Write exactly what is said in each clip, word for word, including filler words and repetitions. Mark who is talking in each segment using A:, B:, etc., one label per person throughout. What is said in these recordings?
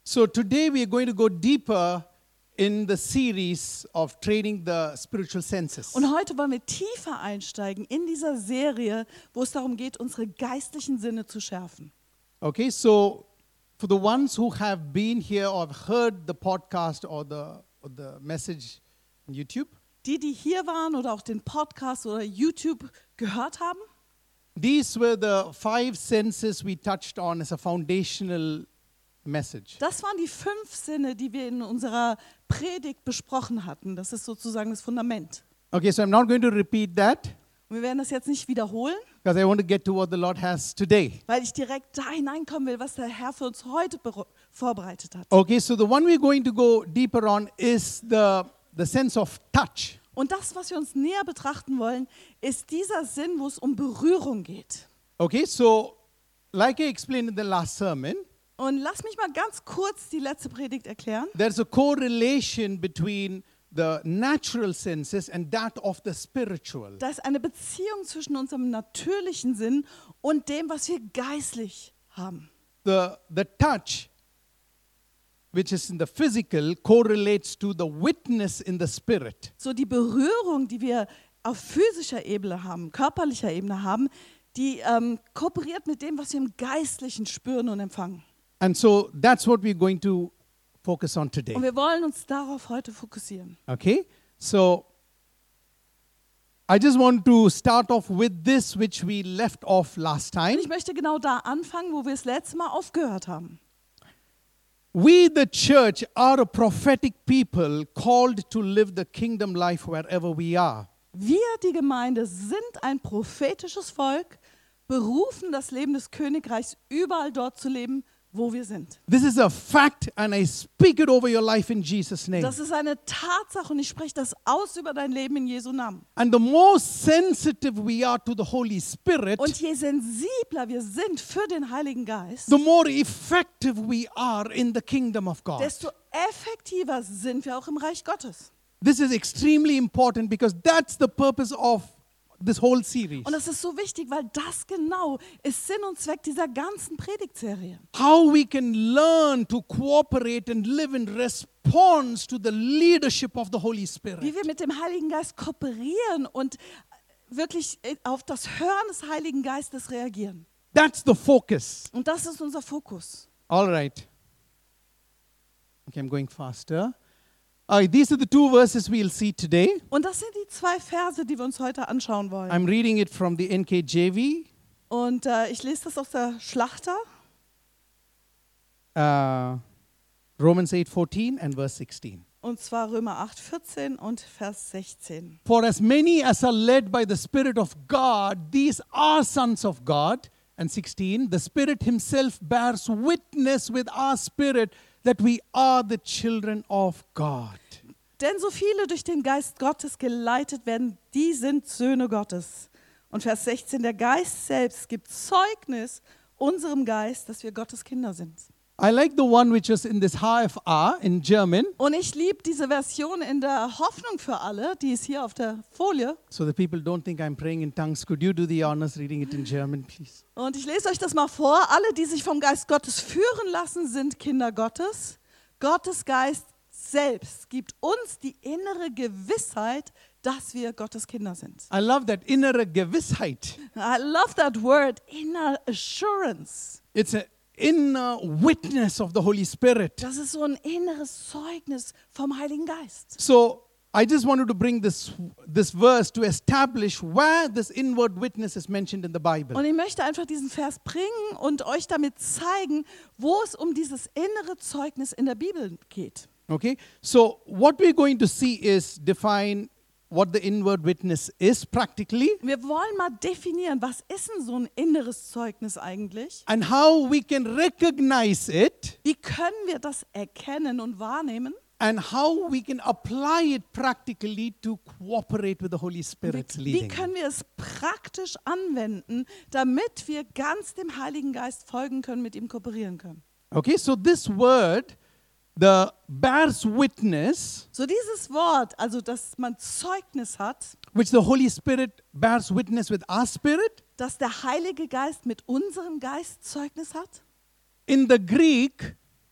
A: So today we are going to go deeper in the series of training the spiritual senses.
B: Und heute wollen wir tiefer einsteigen in dieser Serie, wo es darum geht, unsere geistlichen Sinne zu schärfen.
A: Okay, so for the ones who have been here or have heard the podcast or the, or the message on YouTube,
B: Die, die hier waren oder auch den Podcast oder YouTube gehört haben,
A: these were the five senses we touched on as a foundational message.
B: das waren die fünf Sinne, die wir in unserer Predigt besprochen hatten. Das ist sozusagen das Fundament.
A: Okay, so I'm not going to repeat that
B: Und wir werden das jetzt nicht wiederholen,
A: because I want to get to what the Lord has today.
B: weil ich direkt da hineinkommen will, was der Herr für uns heute bero- vorbereitet hat.
A: Okay, so the one we're going to go deeper on is the, the sense of touch.
B: Und das, was wir uns näher betrachten wollen, ist dieser Sinn, wo es um Berührung geht.
A: Okay, so like I explained in the last sermon,
B: Und lass mich mal ganz kurz die letzte Predigt erklären.
A: there's a correlation between the natural senses and that of the spiritual.
B: Da ist eine Beziehung zwischen unserem natürlichen Sinn und dem, was wir geistlich haben.
A: The, the touch, which is in the physical, correlates to the witness in the spirit.
B: So die Berührung, die wir auf physischer Ebene haben, körperlicher Ebene haben, die ähm, kooperiert mit dem, was wir im Geistlichen spüren und empfangen.
A: And so that's what we're going to focus on today.
B: Und wir wollen uns darauf heute fokussieren.
A: Okay, so I just want to start off with this, which we left off last time.
B: Und ich möchte genau da anfangen, wo wir das letzte Mal aufgehört haben.
A: We, the church, are a prophetic people called to live the kingdom life wherever we are.
B: Wir, die Gemeinde, sind ein prophetisches Volk, berufen, das Leben des Königreichs überall dort zu leben, wo wir sind.
A: This is a fact, and I speak it over your life in Jesus' name.
B: Das ist eine Tatsache und ich spreche das aus über dein Leben in Jesu Namen.
A: And the more sensitive we are to the Holy Spirit,
B: Und je sensibler wir sind für den Heiligen Geist,
A: the more effective we are in the kingdom of God.
B: desto effektiver sind wir auch im Reich Gottes.
A: This is extremely important because that's the purpose of this whole series.
B: Und das ist so wichtig, weil das genau ist Sinn und Zweck dieser ganzen Predigtserie.
A: How we can learn to cooperate and live in response to the leadership of the Holy Spirit.
B: Wie wir mit dem Heiligen Geist kooperieren und wirklich auf das Hören des Heiligen Geistes reagieren.
A: That's the focus.
B: Und das ist unser Fokus.
A: All right. Okay, I'm going faster. Uh, these are the two verses we'll see today.
B: Und das sind die zwei Verse, die wir uns heute anschauen wollen.
A: I'm reading it from the N K J V.
B: Und äh, ich lese das aus der Schlachter.
A: Uh, Romans eight fourteen and verse sixteen.
B: Und zwar Römer acht vierzehn und Vers sechzehn.
A: For as many as are led by the Spirit of God, these are sons of God. And sixteen, the Spirit himself bears witness with our spirit that we are the children of God.
B: Denn so viele durch den Geist Gottes geleitet werden, die sind Söhne Gottes. Und Vers sechzehn, der Geist selbst gibt Zeugnis unserem Geist, dass wir Gottes Kinder sind.
A: I like the one which was in this H F R in German,
B: Und ich liebe diese Version in der Hoffnung für alle, die ist hier auf der Folie.
A: so that people don't think I'm praying in tongues. Could you do the honors reading it in German, please?
B: Und ich lese euch das mal vor. Alle, die sich vom Geist Gottes führen lassen, sind Kinder Gottes. Gottes Geist selbst gibt uns die innere Gewissheit, dass wir Gottes Kinder sind.
A: I love that innere Gewissheit.
B: I love that word, inner assurance.
A: It's an inner witness of the Holy Spirit.
B: Das ist so ein inneres Zeugnis vom Heiligen Geist.
A: So I just wanted to bring this, this verse to establish where this inward witness is mentioned in the Bible.
B: Und ich möchte einfach diesen Vers bringen und euch damit zeigen, wo es um dieses innere Zeugnis in der Bibel geht.
A: Okay, so what we're going to see is define what the inward witness is practically
B: Wir wollen mal definieren, was ist denn so ein inneres Zeugnis eigentlich?
A: and how we can recognize it
B: Wie können wir das erkennen und wahrnehmen?
A: and how we can apply it practically to cooperate with the Holy
B: Wie,
A: Spirit's
B: wie
A: leading.
B: können wir es praktisch anwenden, damit wir ganz dem Heiligen Geist folgen können, mit ihm kooperieren können?
A: Okay, so this word, the bears witness,
B: So dieses Wort, also dass man Zeugnis hat,
A: which the Holy Spirit bears witness with our spirit,
B: dass der Heilige Geist mit unserem Geist Zeugnis hat.
A: in the Greek,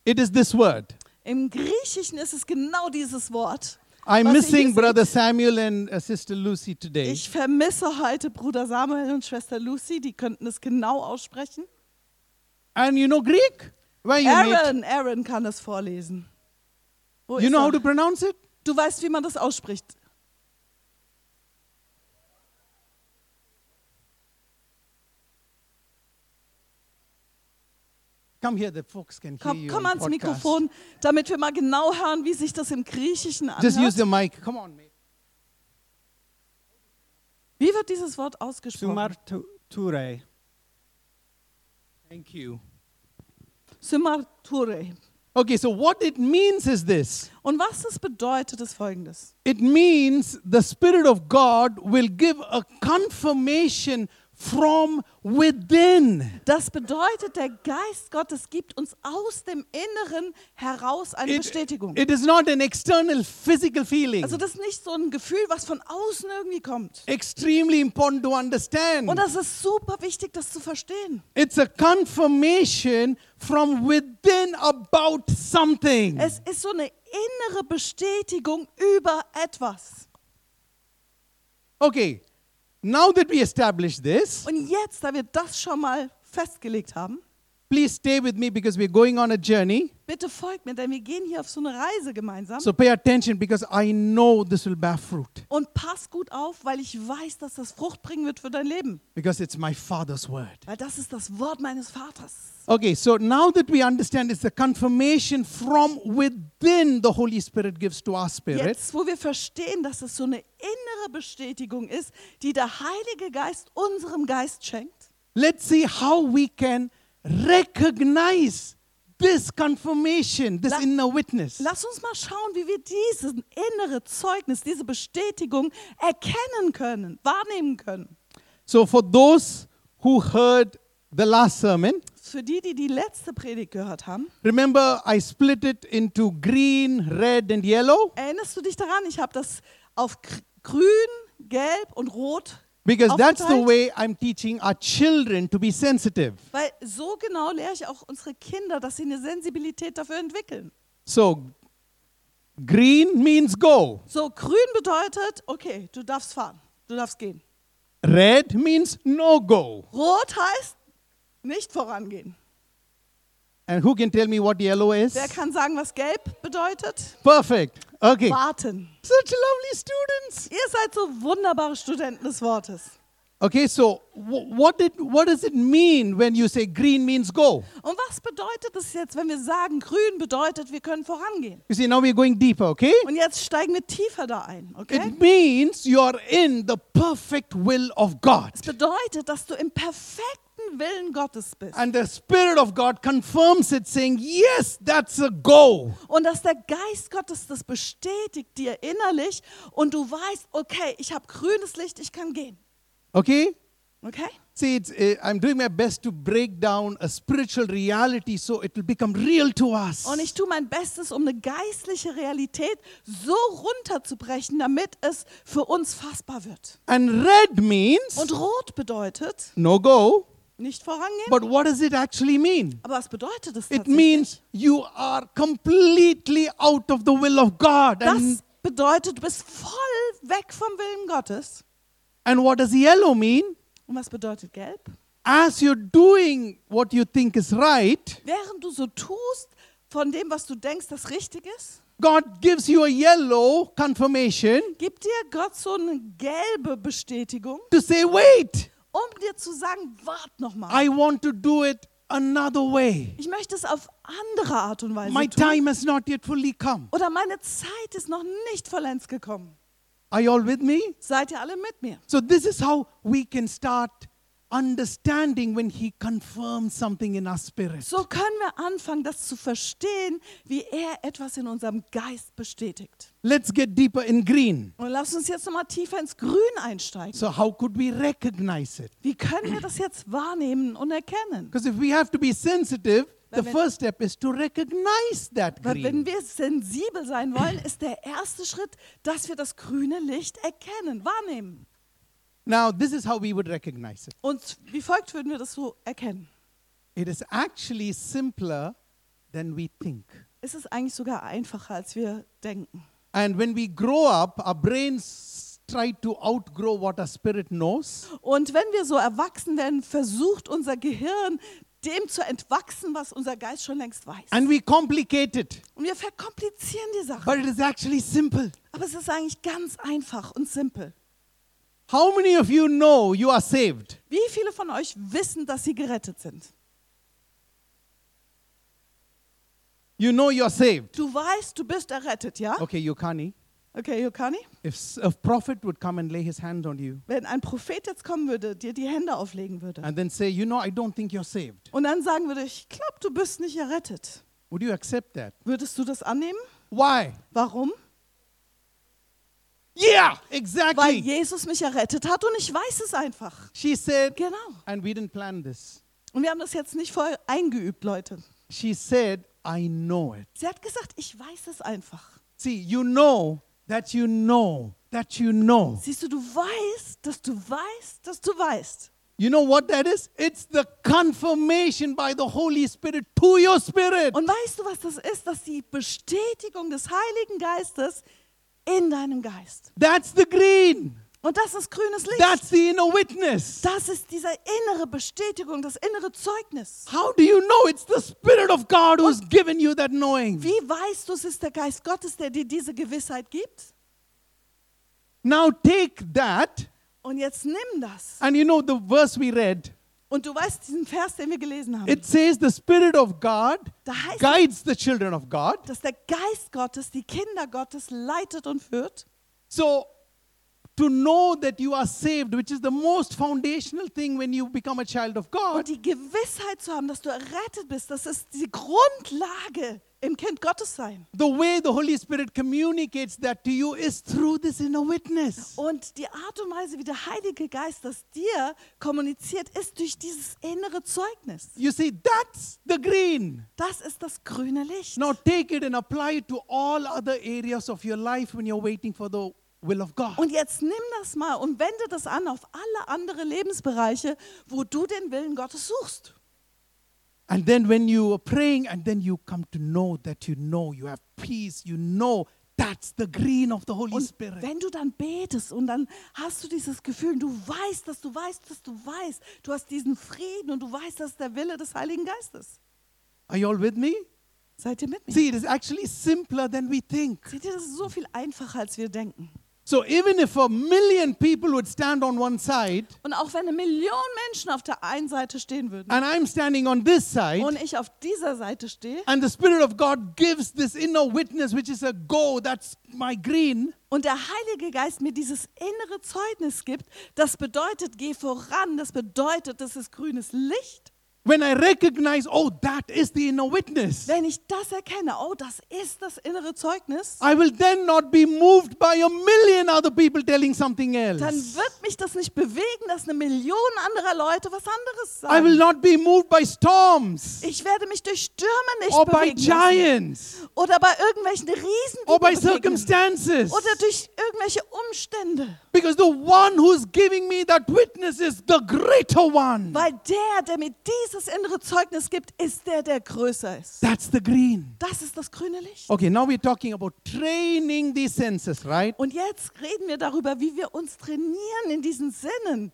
A: It is this word.
B: Im Griechischen ist es genau dieses Wort.
A: I'm
B: was ihr
A: missing
B: hier
A: Brother
B: seht.
A: Samuel and uh, Sister Lucy today.
B: Ich vermisse heute Bruder Samuel und Schwester Lucy, die könnten es genau aussprechen.
A: And you know Greek? Where you meet?
B: Aaron, Aaron kann es vorlesen. Wo
A: You
B: ist
A: know how
B: er?
A: to pronounce it?
B: Du weißt, wie man das ausspricht.
A: Come here, the folks can hear
B: Komm,
A: you.
B: komm
A: on
B: ans
A: podcast.
B: Mikrofon, damit wir mal genau hören, wie sich das im Griechischen
A: Just use
B: anhört.
A: the mic. Come on, mate.
B: Wie wird dieses Wort ausgesprochen?
C: Sumarture.
A: Thank you.
B: Symarture.
A: Okay, so what it means is this.
B: Und was das bedeutet, ist Folgendes.
A: It means the Spirit of God will give a confirmation from within.
B: Das bedeutet, der Geist Gottes gibt uns aus dem Inneren heraus eine
A: It,
B: Bestätigung.
A: it is not an external physical feeling.
B: Also das ist nicht so ein Gefühl, was von außen irgendwie kommt.
A: Extremely important to understand.
B: Und das ist super wichtig, das zu verstehen.
A: It's a confirmation from within about something.
B: Es ist so eine innere Bestätigung über etwas.
A: Okay, now that we established this,
B: Und jetzt, da wir das schon mal festgelegt haben,
A: please stay with me because we're going on a journey.
B: bitte folgt mir, denn wir gehen hier auf so eine Reise gemeinsam.
A: So pay attention because I know this will bear fruit
B: Und pass gut auf, weil ich weiß, dass das Frucht bringen wird für dein Leben.
A: because it's my Father's word.
B: Weil das ist das Wort meines Vaters.
A: Okay, so now that we understand it's the confirmation from within the Holy Spirit gives to our spirit,
B: Jetzt, wo wir verstehen, dass es so eine innere Bestätigung ist, die der Heilige Geist unserem Geist schenkt,
A: let's see how we can recognize this confirmation, this
B: La-
A: inner witness.
B: lass uns mal schauen, wie wir dieses innere Zeugnis, diese Bestätigung erkennen können, wahrnehmen können.
A: So for those who heard the last sermon,
B: Für die, die die letzte Predigt gehört haben,
A: remember I split it into green, red and yellow
B: erinnerst du dich daran? Ich habe das auf gr- grün, gelb und rot
A: because that's the
B: aufgeteilt,
A: way I'm teaching our children to be sensitive.
B: weil so genau lehre ich auch unsere Kinder, dass sie eine Sensibilität dafür entwickeln.
A: So green means go.
B: So, grün bedeutet, okay, du darfst fahren, du darfst gehen.
A: Red means no go.
B: Rot heißt nicht vorangehen.
A: And who can tell me what yellow is?
B: Wer kann sagen, was gelb bedeutet?
A: Perfect. Okay.
B: Warten.
A: Such lovely students.
B: Ihr seid so wunderbare Studenten des Wortes.
A: Okay, so wh- what did what does it mean when you say green means go?
B: Und was bedeutet es jetzt, wenn wir sagen, grün bedeutet, wir können vorangehen?
A: You see, now we're going deeper, okay?
B: Und jetzt steigen wir tiefer da ein, okay?
A: It means you're in the perfect will of God.
B: Es bedeutet, dass du im perfekten Willen Gottes bist.
A: And the Spirit of God confirms it, saying, yes, that's a go.
B: Und dass der Geist Gottes das bestätigt dir innerlich und du weißt, okay, ich habe grünes Licht, ich kann gehen.
A: Okay?
B: Okay?
A: See, it's, uh, I'm doing my best to break down a spiritual reality so it will become real to us.
B: Und ich tue mein Bestes, um eine geistliche Realität so runterzubrechen, damit es für uns fassbar wird.
A: And red means
B: Und rot bedeutet
A: no go,
B: nicht vorangehen.
A: but what does it actually mean?
B: Aber was bedeutet es
A: It
B: tatsächlich?
A: means you are completely out of the will of God. And,
B: Das bedeutet, du bist voll weg vom Willen Gottes.
A: and what does yellow mean?
B: Und was bedeutet gelb?
A: As you're doing what you think is right,
B: Während du so tust von dem, was du denkst, das richtig ist,
A: God gives you a yellow confirmation
B: gibt dir Gott so eine gelbe Bestätigung,
A: to say, wait,
B: um dir zu sagen, wart noch mal.
A: I want to do it another way.
B: Ich möchte es auf andere Art und Weise
A: My
B: tun.
A: time has not yet fully come.
B: Oder meine Zeit ist noch nicht vollends gekommen.
A: Are you all with me?
B: Seid ihr alle mit mir?
A: So this is how we can start understanding when he confirms something in our spirit.
B: So können wir anfangen, das zu verstehen, wie er etwas in unserem Geist bestätigt.
A: Let's get deeper in green.
B: Und lass uns jetzt nochmal tiefer ins Grün einsteigen.
A: So how could we recognize it?
B: Wie können wir das jetzt wahrnehmen und erkennen?
A: Because if we have to be sensitive, the
B: Weil wenn-
A: first step is to recognize that
B: Weil wenn
A: green.
B: wir sensibel sein wollen, ist der erste Schritt, dass wir das grüne Licht erkennen, wahrnehmen.
A: Now, this is how we would recognize it.
B: Und wie folgt würden wir das so erkennen?
A: It is actually simpler than we think.
B: Es ist eigentlich sogar einfacher, als wir denken.
A: And when we grow up, our brains try to outgrow what our spirit knows.
B: Und wenn wir so erwachsen werden, versucht unser Gehirn, dem zu entwachsen, was unser Geist schon längst weiß.
A: And we complicate it.
B: Und wir verkomplizieren die Sache.
A: But it is actually simple.
B: Aber es ist eigentlich ganz einfach und simpel.
A: How many of you know you are saved?
B: Wie viele von euch wissen, dass sie gerettet sind?
A: You know you are saved.
B: Du weißt, du bist errettet, ja?
A: Okay, Yukani.
B: Okay, Yukani?
A: If a prophet would come and lay his hand on you
B: Wenn ein Prophet jetzt kommen würde, dir die Hände auflegen würde
A: and then say, you know, I don't think you're saved.
B: und dann sagen würde, ich glaube, du bist nicht errettet.
A: Would you accept that?
B: Würdest du das annehmen?
A: Why?
B: Warum?
A: Yeah,
B: Weil
A: exactly.
B: Jesus mich errettet hat und ich weiß es einfach.
A: She said,
B: Genau.
A: and we didn't plan this.
B: Und wir haben das jetzt nicht vorher eingeübt, Leute.
A: She said, I know it.
B: Sie hat gesagt, ich weiß es einfach.
A: See, you know that you know that you know.
B: Siehst du, du weißt, dass du weißt, dass du weißt.
A: You know what that is? It's the confirmation by the Holy Spirit to your spirit.
B: Und weißt du, was das ist? Das ist die Bestätigung des Heiligen Geistes in deinem Geist.
A: That's the green.
B: Und das ist grünes Licht.
A: That's the inner witness.
B: Das ist diese innere Bestätigung, das innere Zeugnis.
A: How do you know? It's the Spirit of God who's given you that knowing.
B: Wie weißt du, es ist der Geist Gottes, der dir diese Gewissheit gibt?
A: Now take that,
B: Und jetzt nimm das.
A: and you know the verse we read.
B: Und du weißt diesen Vers, den wir gelesen haben.
A: It says the Spirit of God
B: Da heißt es,
A: guides the children of God.
B: dass der Geist Gottes die Kinder Gottes leitet und führt.
A: So, to know that you are saved, which is the most foundational thing when you become a child of God,
B: Und die Gewissheit zu haben, dass du errettet bist, das ist die Grundlage im Kind Gottes sein.
A: the way the Holy Spirit communicates that to you is through this inner witness.
B: Und die Art und Weise, wie der Heilige Geist das dir kommuniziert, ist durch dieses innere Zeugnis.
A: You see, that's the green.
B: Das ist das grüne Licht.
A: Now take it and apply it to all other areas of your life when you're waiting for the will of God.
B: Und jetzt nimm das mal und wende das an auf alle anderen Lebensbereiche, wo du den Willen Gottes suchst.
A: And then when you are praying and then you come to know that you know, you have peace, you know, that's the green of the Holy
B: Und
A: Spirit.
B: wenn du dann betest und dann hast du dieses Gefühl, du weißt, dass du weißt, dass du weißt, du hast diesen Frieden und du weißt, das ist der Wille des Heiligen Geistes.
A: Are you all with me?
B: Seid ihr mit mir?
A: See, it is actually simpler than we think.
B: Seht ihr, das ist so viel einfacher, als wir denken.
A: So even if a million people would stand on one side
B: Und auch wenn eine Million Menschen auf der einen Seite stehen würden
A: and I'm standing on this side,
B: und ich auf dieser Seite stehe
A: and the Spirit of God gives this inner witness, which is a go, that's my green,
B: und der Heilige Geist mir dieses innere Zeugnis gibt, das bedeutet, geh voran, das bedeutet, das ist grünes Licht.
A: when I recognize, oh, that is the inner witness,
B: Wenn ich das erkenne, oh, das ist das innere Zeugnis,
A: I will then not be moved by a million other people telling something else.
B: dann wird mich das nicht bewegen, dass eine Million anderer Leute was anderes
A: I will
B: sagen.
A: not be moved by storms
B: Ich werde mich durch Stürme nicht
A: or by
B: bewegen lassen.
A: giants
B: Oder bei irgendwelchen Riesen, die
A: or by
B: mir begegnen.
A: circumstances.
B: Oder durch irgendwelche Umstände.
A: Because the one who's giving me that witness is the greater one.
B: Weil der, der mir dieses innere Zeugnis gibt, ist der, der größer ist.
A: That's the green.
B: Das ist das grüne Licht.
A: Okay, now we're talking about training these senses, right?
B: Und jetzt reden wir darüber, wie wir uns trainieren in diesen Sinnen.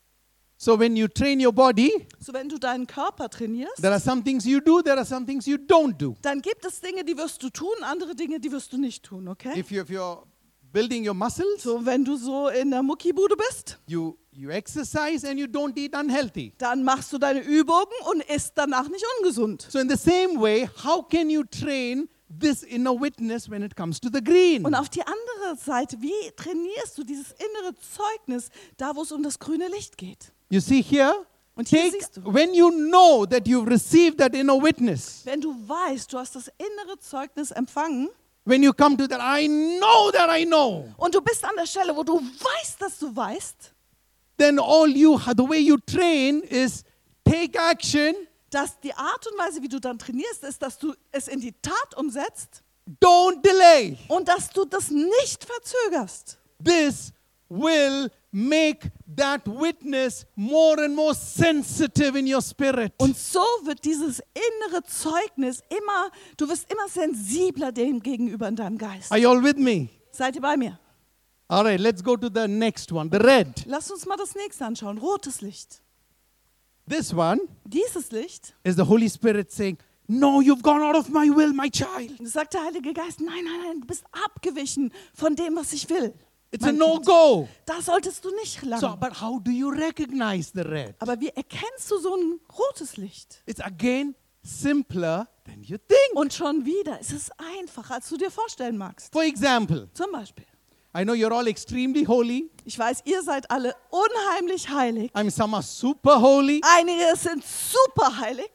A: So when you train your body,
B: So, wenn du deinen Körper trainierst,
A: there are some things you do, there are some things you don't do.
B: dann gibt es Dinge, die wirst du tun, andere Dinge, die wirst du nicht tun, okay?
A: If, you, if you're building your muscles,
B: So, wenn du so in der Muckibude bist,
A: you, you exercise and you don't eat unhealthy.
B: dann machst du deine Übungen und isst danach nicht ungesund.
A: So in the same way, how can you train this inner witness when it comes to the green?
B: Und auf die andere Seite, wie trainierst du dieses innere Zeugnis, da wo es um das grüne Licht geht?
A: You see here,
B: Und hier
A: take,
B: siehst du,
A: when you know that you've received that inner witness,
B: wenn du weißt, du hast das innere Zeugnis empfangen
A: when you come to that, I know that I know,
B: und du bist an der Stelle, wo du weißt, dass du weißt,
A: then all you, the way you train is take action,
B: dass die Art und Weise, wie du dann trainierst, ist, dass du es in die Tat umsetzt
A: don't delay.
B: und dass du das nicht verzögerst.
A: This will make that witness more and more sensitive in your spirit.
B: Und so wird dieses innere Zeugnis immer, du wirst immer sensibler dem gegenüber in deinem Geist.
A: Are you all with me?
B: Seid ihr bei mir?
A: All right, let's go to the next one, the red.
B: Lass uns mal das nächste anschauen. Rotes Licht.
A: This one
B: Dieses Licht,
A: is the Holy Spirit saying, no, you've gone out of my will, my child.
B: das sagt der Heilige Geist, nein, nein, nein, du bist abgewichen von dem, was ich will.
A: It's a
B: mein Kind.
A: no-go.
B: Da solltest du nicht lang.
A: So, but how do you recognize the red?
B: Aber wie erkennst du so ein rotes Licht?
A: It's again simpler than you think.
B: Und schon wieder ist es einfacher, als du dir vorstellen magst.
A: For example,
B: Zum Beispiel,
A: I know you're all extremely holy.
B: ich weiß, ihr seid alle unheimlich heilig.
A: I mean, some are super holy,
B: Einige sind super heilig.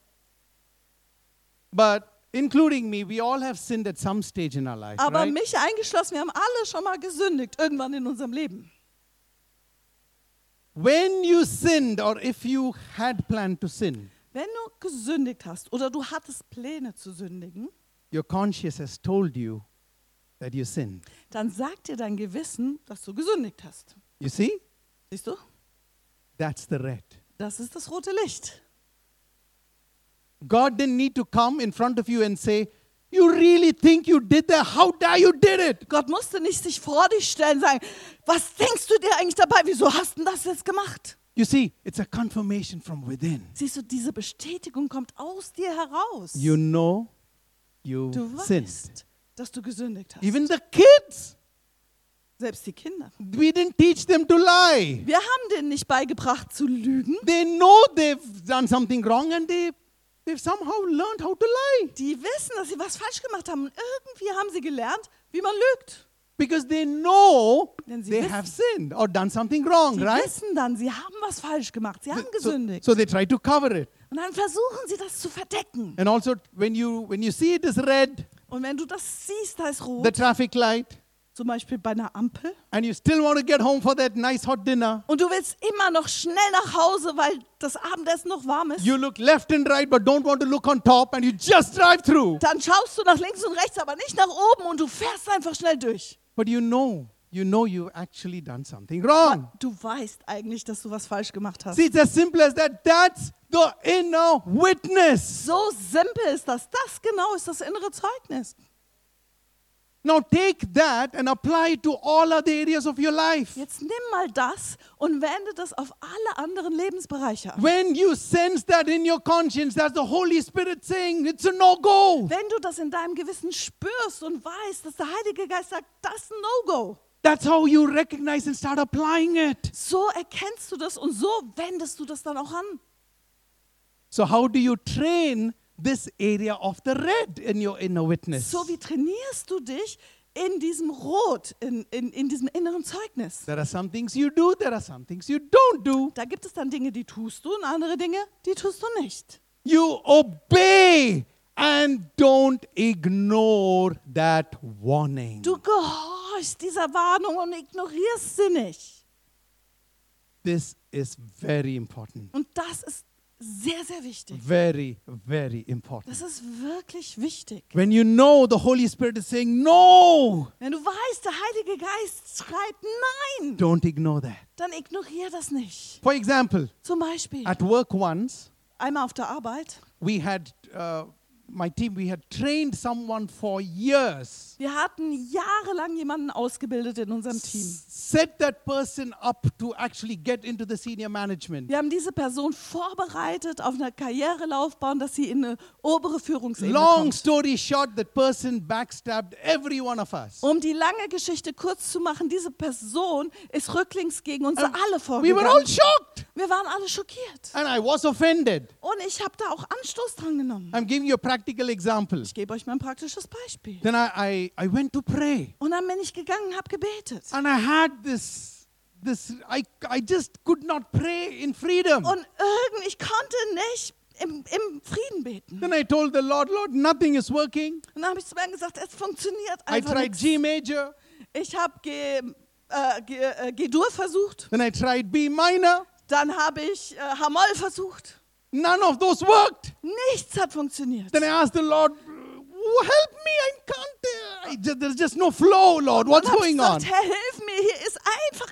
A: but including me, we all have sinned at some stage in our life,
B: Aber
A: right?
B: mich eingeschlossen, wir haben alle schon mal gesündigt, irgendwann in unserem Leben.
A: When you sinned, or if you had planned to sin,
B: Wenn du gesündigt hast oder du hattest Pläne zu sündigen,
A: your conscience has told you that you sinned.
B: dann sagt dir dein Gewissen, dass du gesündigt hast.
A: You see?
B: Siehst du?
A: That's the red.
B: Das ist das rote Licht.
A: God didn't need to come in front of you and say, you really think you did that? How dare you did it?
B: Gott musste nicht sich vor dich stellen und sagen, was denkst du dir eigentlich dabei? Wieso hast du das jetzt gemacht?
A: You see, it's a confirmation from within.
B: Siehst du, diese Bestätigung kommt aus dir heraus.
A: You know you
B: Du
A: sinned.
B: weißt, dass du gesündigt hast.
A: Even the kids,
B: Selbst die Kinder.
A: we didn't teach them to lie.
B: Wir haben denen nicht beigebracht zu lügen.
A: They know they've done something wrong and they, they've somehow learned how to lie.
B: Die wissen, dass sie was falsch gemacht haben. Und irgendwie haben sie gelernt, wie man lügt.
A: Because they know
B: Denn sie
A: they
B: wissen-
A: have sinned or done something wrong,
B: Sie
A: right?
B: wissen dann, sie haben was falsch gemacht. Sie haben
A: So,
B: gesündigt.
A: so they try to cover it.
B: Und dann versuchen sie das zu verdecken.
A: And also when you when you see it is red,
B: Und wenn du das siehst, da ist rot,
A: the traffic light,
B: zum Beispiel bei einer Ampel,
A: and you still want to get home for that nice hot dinner,
B: und du willst immer noch schnell nach Hause, weil das Abendessen noch warm ist,
A: you look left and right but don't want to look on top and you just drive through.
B: dann schaust du nach links und rechts, aber nicht nach oben und du fährst einfach schnell durch.
A: But you know, you know you've actually done something wrong.
B: Du weißt eigentlich, dass du was falsch gemacht hast.
A: See, it's as simple as that. That's the inner witness.
B: So simpel ist das. Das genau ist das innere Zeugnis.
A: Now take that and apply it to all other areas of your life.
B: Jetzt nimm mal das und wende das auf alle anderen Lebensbereiche an.
A: When you sense that in your conscience, that's the Holy Spirit saying it's a no-go.
B: Wenn du das in deinem Gewissen spürst und weißt, dass der Heilige Geist sagt, das ist ein No-Go,
A: That's how you recognize and start applying it.
B: so erkennst du das und so wendest du das dann auch an.
A: So how do you train this area of the red in your inner witness?
B: So wie trainierst du dich in diesem Rot, in, in, in diesem inneren Zeugnis.
A: There are some things you do, there are some things you don't do.
B: Da gibt es dann Dinge, die tust du und andere Dinge, die tust du nicht.
A: You obey and don't ignore that warning.
B: Du gehorchst dieser Warnung und ignorierst sie nicht.
A: This is very important.
B: Und das ist sehr, sehr wichtig.
A: Very, very important.
B: Das ist wirklich wichtig.
A: When you know the Holy Spirit is saying no,
B: Wenn du weißt, der Heilige Geist schreit Nein,
A: don't ignore that.
B: dann ignorier das nicht.
A: For example,
B: Zum Beispiel,
A: at work once,
B: einmal auf der Arbeit,
A: we had, uh, my team, we had trained someone for years.
B: wir hatten jahrelang jemanden ausgebildet in unserem Team.
A: Set that person up to actually get into the senior management.
B: Wir haben diese Person vorbereitet auf eine Karrierelaufbahn, dass sie in eine obere Führungsebene
A: Long
B: kommt.
A: story short, that person backstabbed every one of us.
B: Um die lange Geschichte kurz zu machen, diese Person ist rücklings gegen uns
A: And
B: alle
A: we were all
B: vorgegangen.
A: shocked.
B: Wir waren alle schockiert.
A: And I was offended.
B: Und ich habe da auch Anstoß dran genommen.
A: I'm giving you a practical example.
B: Ich gebe euch mal ein praktisches Beispiel.
A: Then I, I, I went to pray.
B: Und dann bin ich gegangen und habe gebetet.
A: And I had this, this I, I just could not pray in freedom.
B: Und irgendwie, ich konnte nicht im, im Frieden beten.
A: Then I told the Lord, Lord, nothing is working.
B: Und dann habe ich zu mir gesagt, es funktioniert
A: I
B: einfach
A: tried
B: nicht.
A: G major.
B: Ich habe G, äh, G, äh, G-Dur versucht.
A: Then I tried B minor.
B: Dann habe ich äh, H-Moll versucht.
A: None of those worked.
B: Nichts hat funktioniert.
A: Then I asked the Lord, help me, I can't, uh, I just, there's just no flow, Lord. What's
B: Und hab
A: going
B: gesagt,
A: on?
B: Herr, hilf mir, hier ist einfach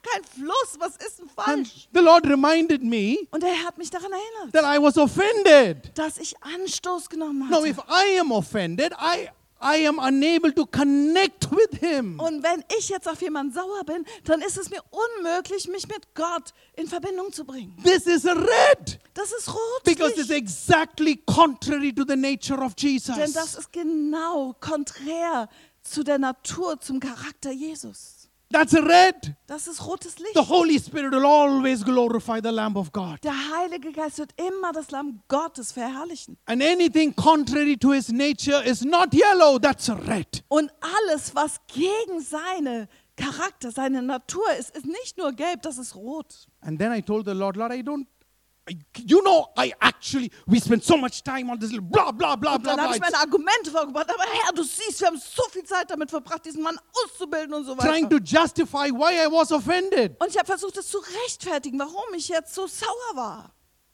B: kein Fluss. Was ist denn
A: And
B: falsch?
A: the Lord reminded me
B: Und der Herr hat mich daran erinnert,
A: that I was offended.
B: dass ich Anstoß genommen
A: Now,
B: hatte.
A: if I am offended, I, I am unable to connect with Him.
B: Und wenn ich jetzt auf jemanden sauer bin, dann ist es mir unmöglich, mich mit Gott in Verbindung zu bringen.
A: This is a red.
B: Das ist rot.
A: Because it's exactly contrary to the nature of Jesus.
B: Denn das ist genau konträr zu der Natur, zum Charakter Jesus.
A: That's a red.
B: Das ist rotes Licht.
A: The Holy Spirit will always glorify the Lamb of God.
B: Der Heilige Geist wird immer das Lamm Gottes verherrlichen.
A: And anything contrary to His nature is not yellow, that's a red.
B: Und alles, was gegen seine Charakter, seine Natur ist, ist nicht nur gelb, das ist rot.
A: And then I told the Lord, Lord, I don't, I, you know, I actually, we spend so much time on this little blah, blah, blah,
B: Und
A: blah,
B: dann habe
A: blah.
B: ich meine Argumente vorgebracht. Aber Herr, du siehst, wir haben so viel Zeit damit verbracht, diesen Mann auszubilden und so
A: Trying
B: weiter.
A: to justify why I was offended.
B: Und ich habe versucht, es zu rechtfertigen, warum ich jetzt so sauer war.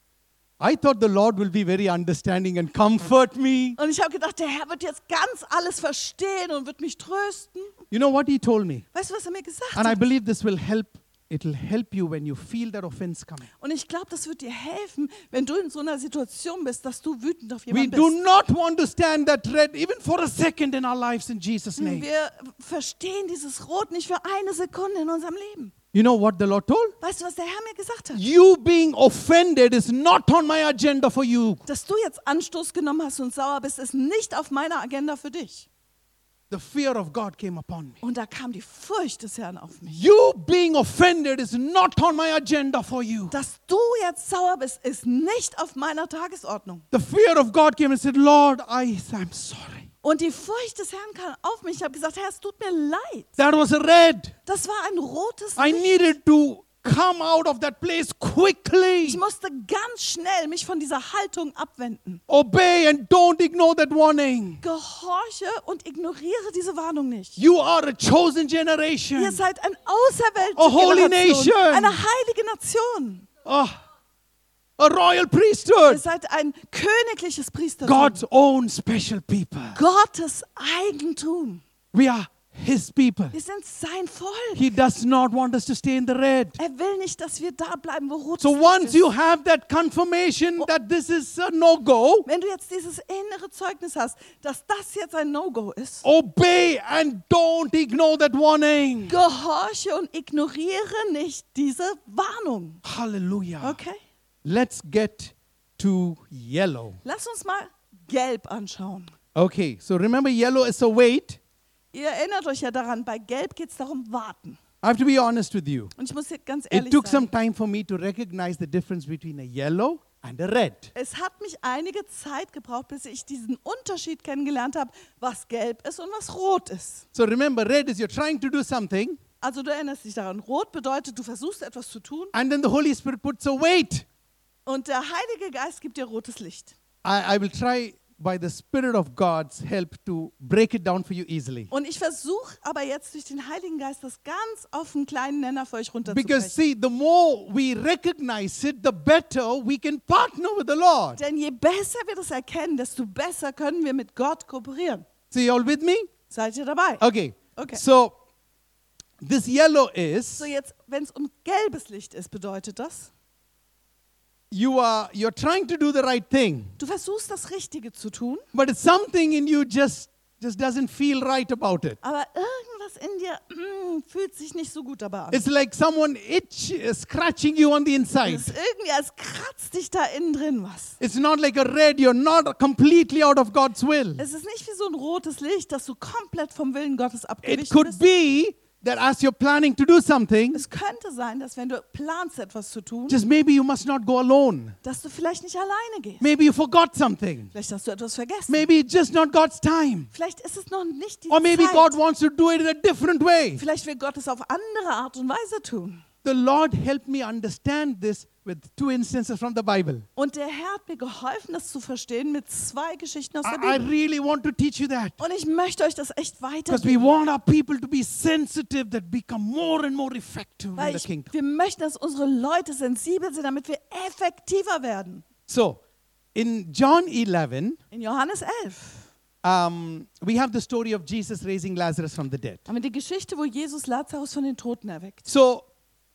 A: I thought the Lord will be very understanding and comfort me.
B: Und ich habe gedacht, der Herr wird jetzt ganz alles verstehen und wird mich trösten.
A: You know what He told me?
B: Weißt du, was er mir gesagt
A: And I
B: hat?
A: believe this will help. It'll help you when you feel that offense coming.
B: Und ich glaube, das wird dir helfen, wenn du in so einer Situation bist, dass du wütend auf
A: We
B: jemanden
A: do
B: bist.
A: not want to stand that red even for a second in our lives in Jesus' name.
B: Wir verstehen dieses Rot nicht für eine Sekunde in unserem Leben.
A: You know what the Lord told?
B: Weißt du, was der Herr mir gesagt hat?
A: You being offended is not on my agenda for you.
B: Dass du jetzt Anstoß genommen hast und sauer bist, ist nicht auf meiner Agenda für dich.
A: The fear of God came upon me.
B: Und da kam die Furcht des Herrn auf mich.
A: You being offended is not on my agenda for you.
B: Dass du jetzt sauer bist, ist nicht auf meiner Tagesordnung.
A: The fear of God came and said, Lord, I, I'm sorry.
B: Und die Furcht des Herrn kam auf mich. Ich habe gesagt, Herr, es tut mir leid.
A: That was a red.
B: Das war ein rotes
A: I
B: Licht.
A: needed to come out of that place quickly.
B: Ich musste ganz schnell mich von dieser Haltung abwenden.
A: Obey and don't ignore that warning.
B: Gehorche und ignoriere diese Warnung nicht.
A: You are a chosen
B: Ihr
A: generation.
B: seid ein auserwählte
A: A holy
B: Generation,
A: nation.
B: eine heilige Nation.
A: Ah, a royal
B: Ihr
A: priesthood.
B: seid ein königliches Priestertum.
A: God's own special people.
B: Gottes Eigentum.
A: We are His people.
B: Wir sind sein Volk.
A: He does not want us to stay in the red.
B: Er will nicht, dass wir da bleiben, wo rotes
A: So
B: Licht
A: once
B: ist.
A: you have that confirmation that this is a no-go,
B: Wenn du jetzt dieses innere Zeugnis hast, dass das jetzt ein No-Go ist,
A: obey and don't ignore that warning.
B: gehorche und ignoriere nicht diese Warnung.
A: Hallelujah.
B: Okay?
A: Let's get to yellow.
B: Lass uns mal Gelb anschauen.
A: Okay, so remember yellow is a wait.
B: Ihr erinnert euch ja daran, bei Gelb geht es darum, warten.
A: I have to be honest with you.
B: Und ich muss dir ganz
A: It
B: ehrlich
A: took some
B: sagen,
A: time for me to recognize the difference between a yellow and a red.
B: es hat mich einige Zeit gebraucht, bis ich diesen Unterschied kennengelernt habe, was Gelb ist und was Rot ist.
A: So remember, red is you're trying to do something,
B: Also du erinnerst dich daran, Rot bedeutet, du versuchst etwas zu tun
A: and then the Holy Spirit puts a weight.
B: und der Heilige Geist gibt dir rotes Licht.
A: I, I will try by the Spirit of God's help to break it down for you easily.
B: Und ich versuche aber jetzt durch den Heiligen Geist das ganz auf einen kleinen Nenner für euch
A: Because
B: runterzubrechen.
A: see, the more we recognize it, the better we can partner with the Lord.
B: Denn je besser wir das erkennen, desto besser können wir mit Gott kooperieren.
A: So you all with me?
B: Seid ihr dabei?
A: Okay.
B: Okay.
A: So this yellow is
B: So jetzt, wenn es um gelbes Licht ist, bedeutet das,
A: you are you're trying to do the right thing,
B: du versuchst das Richtige zu tun,
A: but it's something in you just just doesn't feel right about it.
B: aber irgendwas in dir mm, fühlt sich nicht so gut dabei an.
A: It's like someone itch uh, scratching you on the inside.
B: Es ist irgendwie, als kratzt dich da innen drin was.
A: It's not like a red, you're not completely out of God's will.
B: Es ist nicht wie so ein rotes Licht, dass du komplett vom Willen Gottes
A: It
B: abgewichen
A: could
B: bist.
A: be that as you're planning to do something,
B: Es könnte sein, dass wenn du planst, etwas zu tun,
A: just maybe you must not go alone.
B: dass du vielleicht nicht alleine gehst.
A: Maybe you forgot something.
B: Vielleicht hast du etwas vergessen.
A: Maybe it's just not God's time.
B: Vielleicht ist es noch nicht die
A: Or maybe
B: Zeit.
A: God wants to do it in a different way.
B: Vielleicht will Gott es auf andere Art und Weise tun.
A: The Lord helped me understand this with two instances from the Bible.
B: Und der Herr hat mir geholfen, das zu verstehen mit zwei Geschichten aus der
A: I, I
B: Bibel.
A: really want to teach you that.
B: Und ich möchte euch das echt
A: Because we
B: weitergeben.
A: want our people to be sensitive, that become more and more effective in
B: Weil
A: the
B: ich,
A: kingdom.
B: wir möchten, dass unsere Leute sensibel sind, damit wir effektiver werden.
A: So, in John eleven,
B: In Johannes elf
A: um, we have the story of Jesus raising Lazarus from the dead.
B: haben wir die Geschichte, wo Jesus Lazarus von den Toten erweckt.
A: So,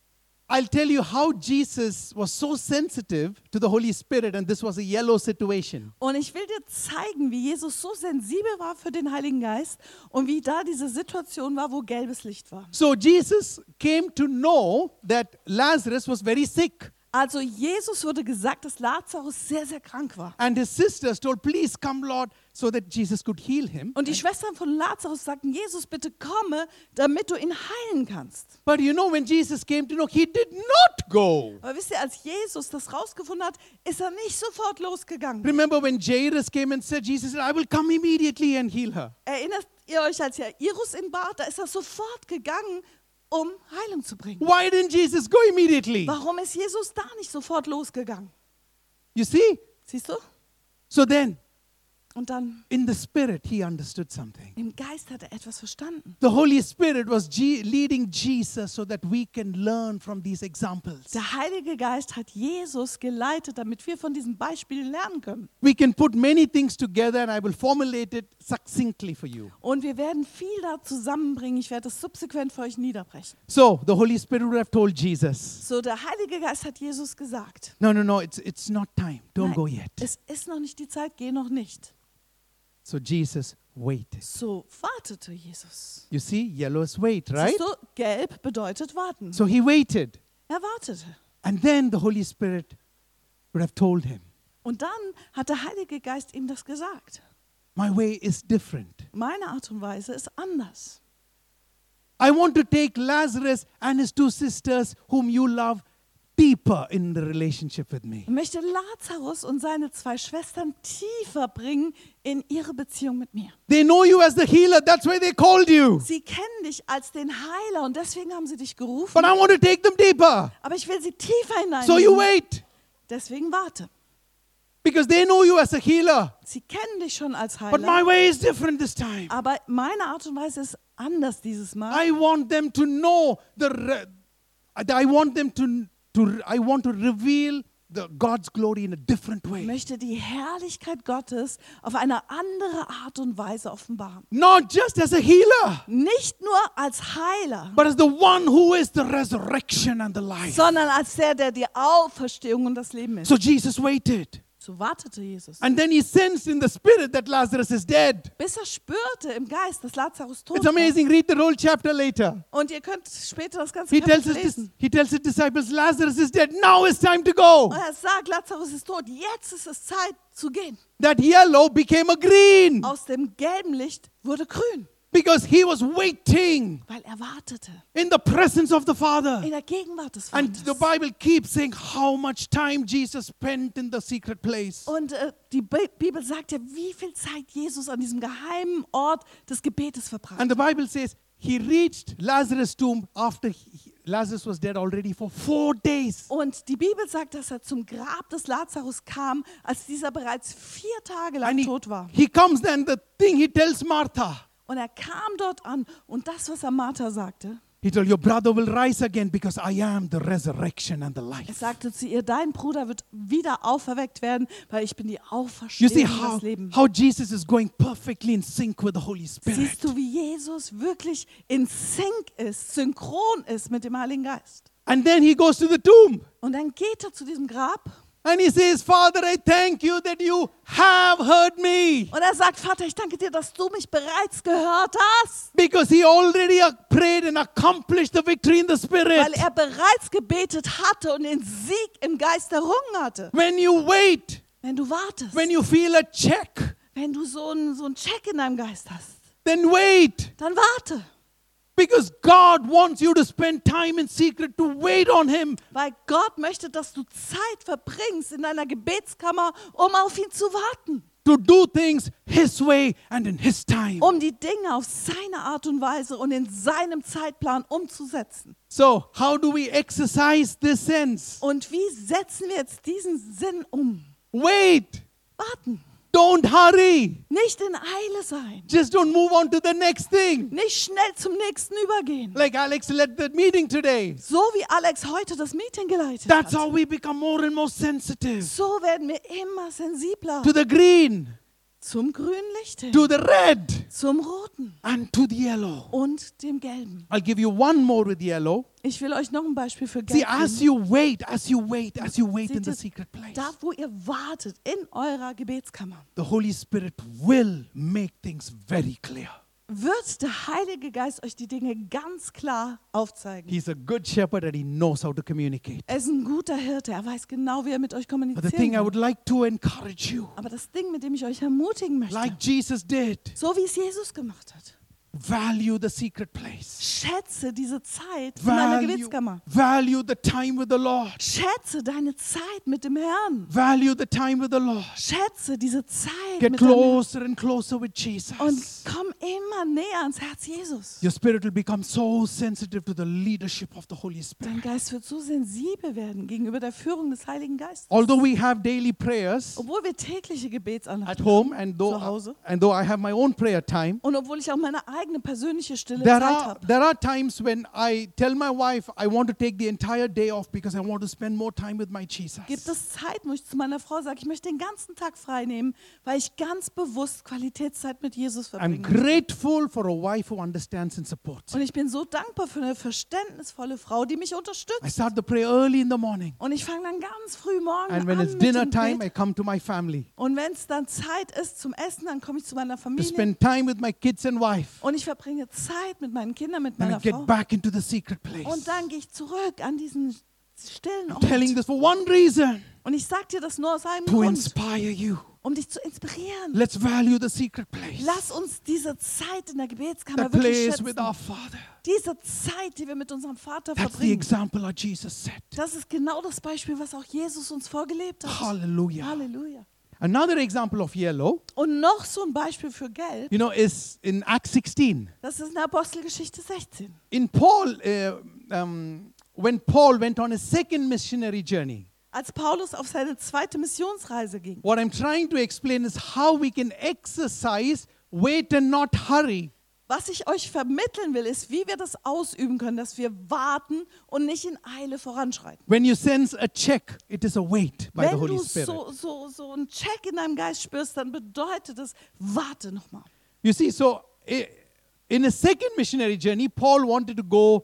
A: I'll tell you how Jesus was so sensitive to the Holy Spirit, and this was a yellow situation.
B: Und ich will dir zeigen, wie Jesus so sensibel war für den Heiligen Geist und wie da diese Situation war, wo gelbes Licht war.
A: So Jesus came to know that Lazarus was very sick.
B: Also Jesus wurde gesagt, dass Lazarus sehr, sehr krank war.
A: And his sisters told, please come, Lord, so that Jesus could heal him.
B: Und die Schwestern von Lazarus sagten, Jesus, bitte komme, damit du ihn heilen kannst.
A: But you know, when Jesus came to know, he did not go.
B: Aber wisst ihr, als Jesus das rausgefunden hat, ist er nicht sofort losgegangen.
A: Remember when Jairus came and said, Jesus said, I will come immediately and heal her.
B: Erinnert ihr euch, als Jairus ihn bat, da ist er sofort gegangen, um Heilung zu bringen.
A: Why didn't Jesus go immediately?
B: Warum ist Jesus da nicht sofort losgegangen?
A: You see?
B: Siehst du?
A: So then,
B: Und dann
A: in the Spirit, he understood something.
B: im Geist hat er etwas verstanden.
A: The Holy Spirit was G- leading Jesus so that we can learn from these examples.
B: Der Heilige Geist hat Jesus geleitet, damit wir von diesen Beispielen lernen können.
A: We can put many things together and I will formulate it succinctly for you.
B: Und wir werden viel da zusammenbringen. Ich werde es subsequent für euch niederbrechen.
A: So, the Holy Spirit would have told Jesus,
B: So, der Heilige Geist hat Jesus gesagt,
A: no, no, no, it's, it's not time. Don't
B: nein,
A: go yet.
B: es ist noch nicht die Zeit, geh noch nicht.
A: So Jesus waited.
B: So wartete Jesus.
A: You see, yellow is wait, right?
B: Siehst du, gelb bedeutet warten.
A: So he waited.
B: Er wartete.
A: And then the Holy Spirit would have told him,
B: Und dann hat der Heilige Geist ihm das gesagt.
A: my way is different.
B: Meine Art und Weise ist anders.
A: I want to take Lazarus and his two sisters, whom you love, deeper in the relationship with me.
B: Ich möchte Lazarus und seine zwei Schwestern tiefer bringen in ihre Beziehung mit mir.
A: They know you as the healer, that's why they called you.
B: Sie kennen dich als den Heiler und deswegen haben sie dich gerufen.
A: But I want to take them deeper.
B: Aber ich will sie tiefer
A: So you
B: hineinnehmen.
A: wait.
B: Deswegen warte.
A: Because they know you as a healer.
B: Sie kennen dich schon als
A: But my
B: Heiler.
A: way is different this time.
B: Aber meine Art und Weise ist anders dieses Mal.
A: I want them to know the re- I want them to to I want to reveal the God's glory in a different
B: Ich
A: way.
B: möchte die Herrlichkeit Gottes auf eine andere Art und Weise offenbaren.
A: Not just as a healer,
B: Nicht nur als Heiler,
A: but as the one who is the resurrection and the life.
B: sondern als der, der die Auferstehung und das Leben ist.
A: So Jesus waited.
B: So wartete Jesus.
A: And then he sensed in the spirit that Lazarus is dead.
B: Bis er spürte im Geist, dass Lazarus tot
A: It's
B: war.
A: amazing. Read the whole chapter later.
B: Und ihr könnt später das ganze
A: He tells
B: Kapitel
A: his, dis-
B: lesen.
A: he tells his disciples, Lazarus is dead. Now it's time to go.
B: Und er sagt, Lazarus ist tot. Jetzt ist es Zeit zu gehen.
A: That yellow became a green
B: Aus dem gelben Licht wurde grün,
A: because he was waiting
B: weil er wartete
A: in the presence of the Father.
B: in der Gegenwart des
A: And
B: Vaters.
A: the Bible keeps saying how much time Jesus spent in the secret place.
B: Und äh, die Bi- Bibel sagt ja, wie viel Zeit Jesus an diesem geheimen Ort des Gebetes verbracht.
A: And the Bible says he reached Lazarus' tomb after he, Lazarus was dead already for four days.
B: Und die Bibel sagt, dass er zum Grab des Lazarus kam, als dieser bereits vier Tage lang
A: And he,
B: tot war.
A: he comes then, the thing he tells Martha,
B: Und er kam dort an und das, was er Martha sagte,
A: he told, your brother will rise again because I am the resurrection and the
B: er
A: life.
B: sagte zu ihr, dein Bruder wird wieder auferweckt werden, weil ich bin die
A: You
B: Auferstehung
A: see
B: und
A: how,
B: das Leben.
A: how Jesus is going perfectly in sync with the Holy Spirit.
B: Siehst du, wie Jesus wirklich in Sync ist, synchron ist mit dem Heiligen Geist.
A: And then he goes to the tomb.
B: Und dann geht er zu diesem Grab
A: And he says, Father, I thank you that you have heard me.
B: und er sagt, Vater, ich danke dir, dass du mich bereits gehört hast,
A: Because he already uh, prayed and accomplished the victory in the Spirit.
B: weil er bereits gebetet hatte und den Sieg im Geist errungen hatte.
A: When you wait,
B: Wenn du wartest,
A: when you feel a check,
B: wenn du so einen so einen Check in deinem Geist hast,
A: then wait.
B: dann warte,
A: Because God wants you to spend time in secret to wait on Him.
B: weil Gott möchte, dass du Zeit verbringst in deiner Gebetskammer, um auf ihn zu warten,
A: To do things His way and in His time.
B: um die Dinge auf seine Art und Weise und in seinem Zeitplan umzusetzen.
A: So, how do we exercise this sense?
B: Und wie setzen wir jetzt diesen Sinn um?
A: Wait.
B: Warten,
A: Don't hurry.
B: nicht in Eile sein,
A: Just don't move on to the next thing.
B: nicht schnell zum nächsten übergehen.
A: Like Alex led the meeting today.
B: So wie Alex heute das Meeting geleitet
A: That's
B: hat.
A: how we become more and more sensitive
B: So werden wir immer sensibler
A: to the green.
B: zum grünen Licht hin,
A: to the red,
B: zum roten
A: and to the yellow.
B: und dem gelben.
A: I'll give you one more with yellow.
B: Ich will euch noch ein Beispiel für
A: See,
B: gelb
A: as
B: geben.
A: you wait, as you wait, as you wait in
B: Seht
A: the
B: ihr,
A: secret place,
B: da wo ihr wartet, in eurer Gebetskammer,
A: the Holy Spirit will make things very clear.
B: wird der Heilige Geist euch die Dinge ganz klar aufzeigen.
A: He's a good shepherd and he knows how to communicate.
B: Er ist ein guter Hirte, er weiß genau, wie er mit euch
A: But the thing
B: kommunizieren
A: I would
B: kann.
A: like to encourage you,
B: Aber das Ding, mit dem ich euch ermutigen möchte,
A: like Jesus did,
B: so wie es Jesus gemacht hat,
A: value the secret place.
B: schätze diese Zeit in deiner
A: Value,
B: Gebetskammer.
A: value the time with the Lord.
B: Schätze deine Zeit mit dem Herrn.
A: Value the time with the Lord.
B: Schätze diese Zeit
A: Get
B: mit deinem Herrn.
A: closer and closer with Jesus.
B: Und komm immer näher ans Herz Jesus.
A: Your spirit will become so sensitive to the leadership of the Holy
B: Dein
A: Spirit.
B: Geist wird so sensibel werden gegenüber der Führung des Heiligen Geistes.
A: Although we have daily prayers
B: Obwohl wir tägliche
A: at
B: Gebetsandachten
A: home
B: haben,
A: and
B: zu
A: though,
B: Hause,
A: and though I have my own prayer time,
B: und obwohl ich auch meine eigene persönliche stille
A: there
B: Zeit
A: are,
B: habe,
A: there are times when I tell my wife I want to take the entire day off because I want to spend more time with my Jesus.
B: gibt es Zeiten, wo ich zu meiner Frau sage, ich möchte den ganzen Tag frei nehmen, weil ich ganz bewusst Qualitätszeit mit Jesus
A: I'm
B: verbringen möchte.
A: grateful for a wife who understands and supports.
B: Und ich bin so dankbar für eine verständnisvolle Frau, die mich
A: I
B: unterstützt.
A: start the prayer early in the morning.
B: Und ich fange dann ganz früh morgen
A: And when
B: an
A: it's
B: mit
A: dinner
B: dem
A: time,
B: Gebet.
A: I come to my family
B: Und wenn es dann Zeit ist zum Essen, dann komme ich zu meiner
A: to
B: Familie.
A: spend time with my kids and wife.
B: Und ich verbringe Zeit mit meinen Kindern, mit
A: And I
B: meiner
A: get
B: Frau.
A: back into the secret place.
B: Und dann gehe ich zurück an diesen stillen
A: I'm telling
B: Ort.
A: this for one reason,
B: Und ich sage dir das nur aus einem
A: to
B: Grund,
A: inspire you.
B: um dich zu inspirieren.
A: Let's value the secret place.
B: Lass uns diese Zeit in der Gebetskammer
A: That
B: wirklich
A: place with
B: schätzen.
A: our Father.
B: Diese Zeit, die wir mit unserem Vater
A: That's the
B: verbringen.
A: example our Jesus set.
B: Das ist genau das Beispiel, was auch Jesus uns vorgelebt hat.
A: Hallelujah.
B: Halleluja.
A: Another example of yellow,
B: Und noch so ein Beispiel für Gelb,
A: you know, is in Acts sixteen.
B: das ist in der Apostelgeschichte sechzehn.
A: In Paul, uh, um, when Paul went on his second missionary journey,
B: Als Paulus auf seine zweite Missionsreise ging.
A: what I'm trying to explain is how we can exercise, wait and not hurry.
B: Was ich euch vermitteln will, ist, wie wir das ausüben können, dass wir warten und nicht in Eile voranschreiten.
A: When you sense a check, it is a wait by the
B: Wenn
A: Holy
B: du
A: Spirit.
B: so, so, so einen Check in deinem Geist spürst, dann bedeutet es, warte nochmal.
A: You see, so i- in a second missionary journey, Paul wanted to go,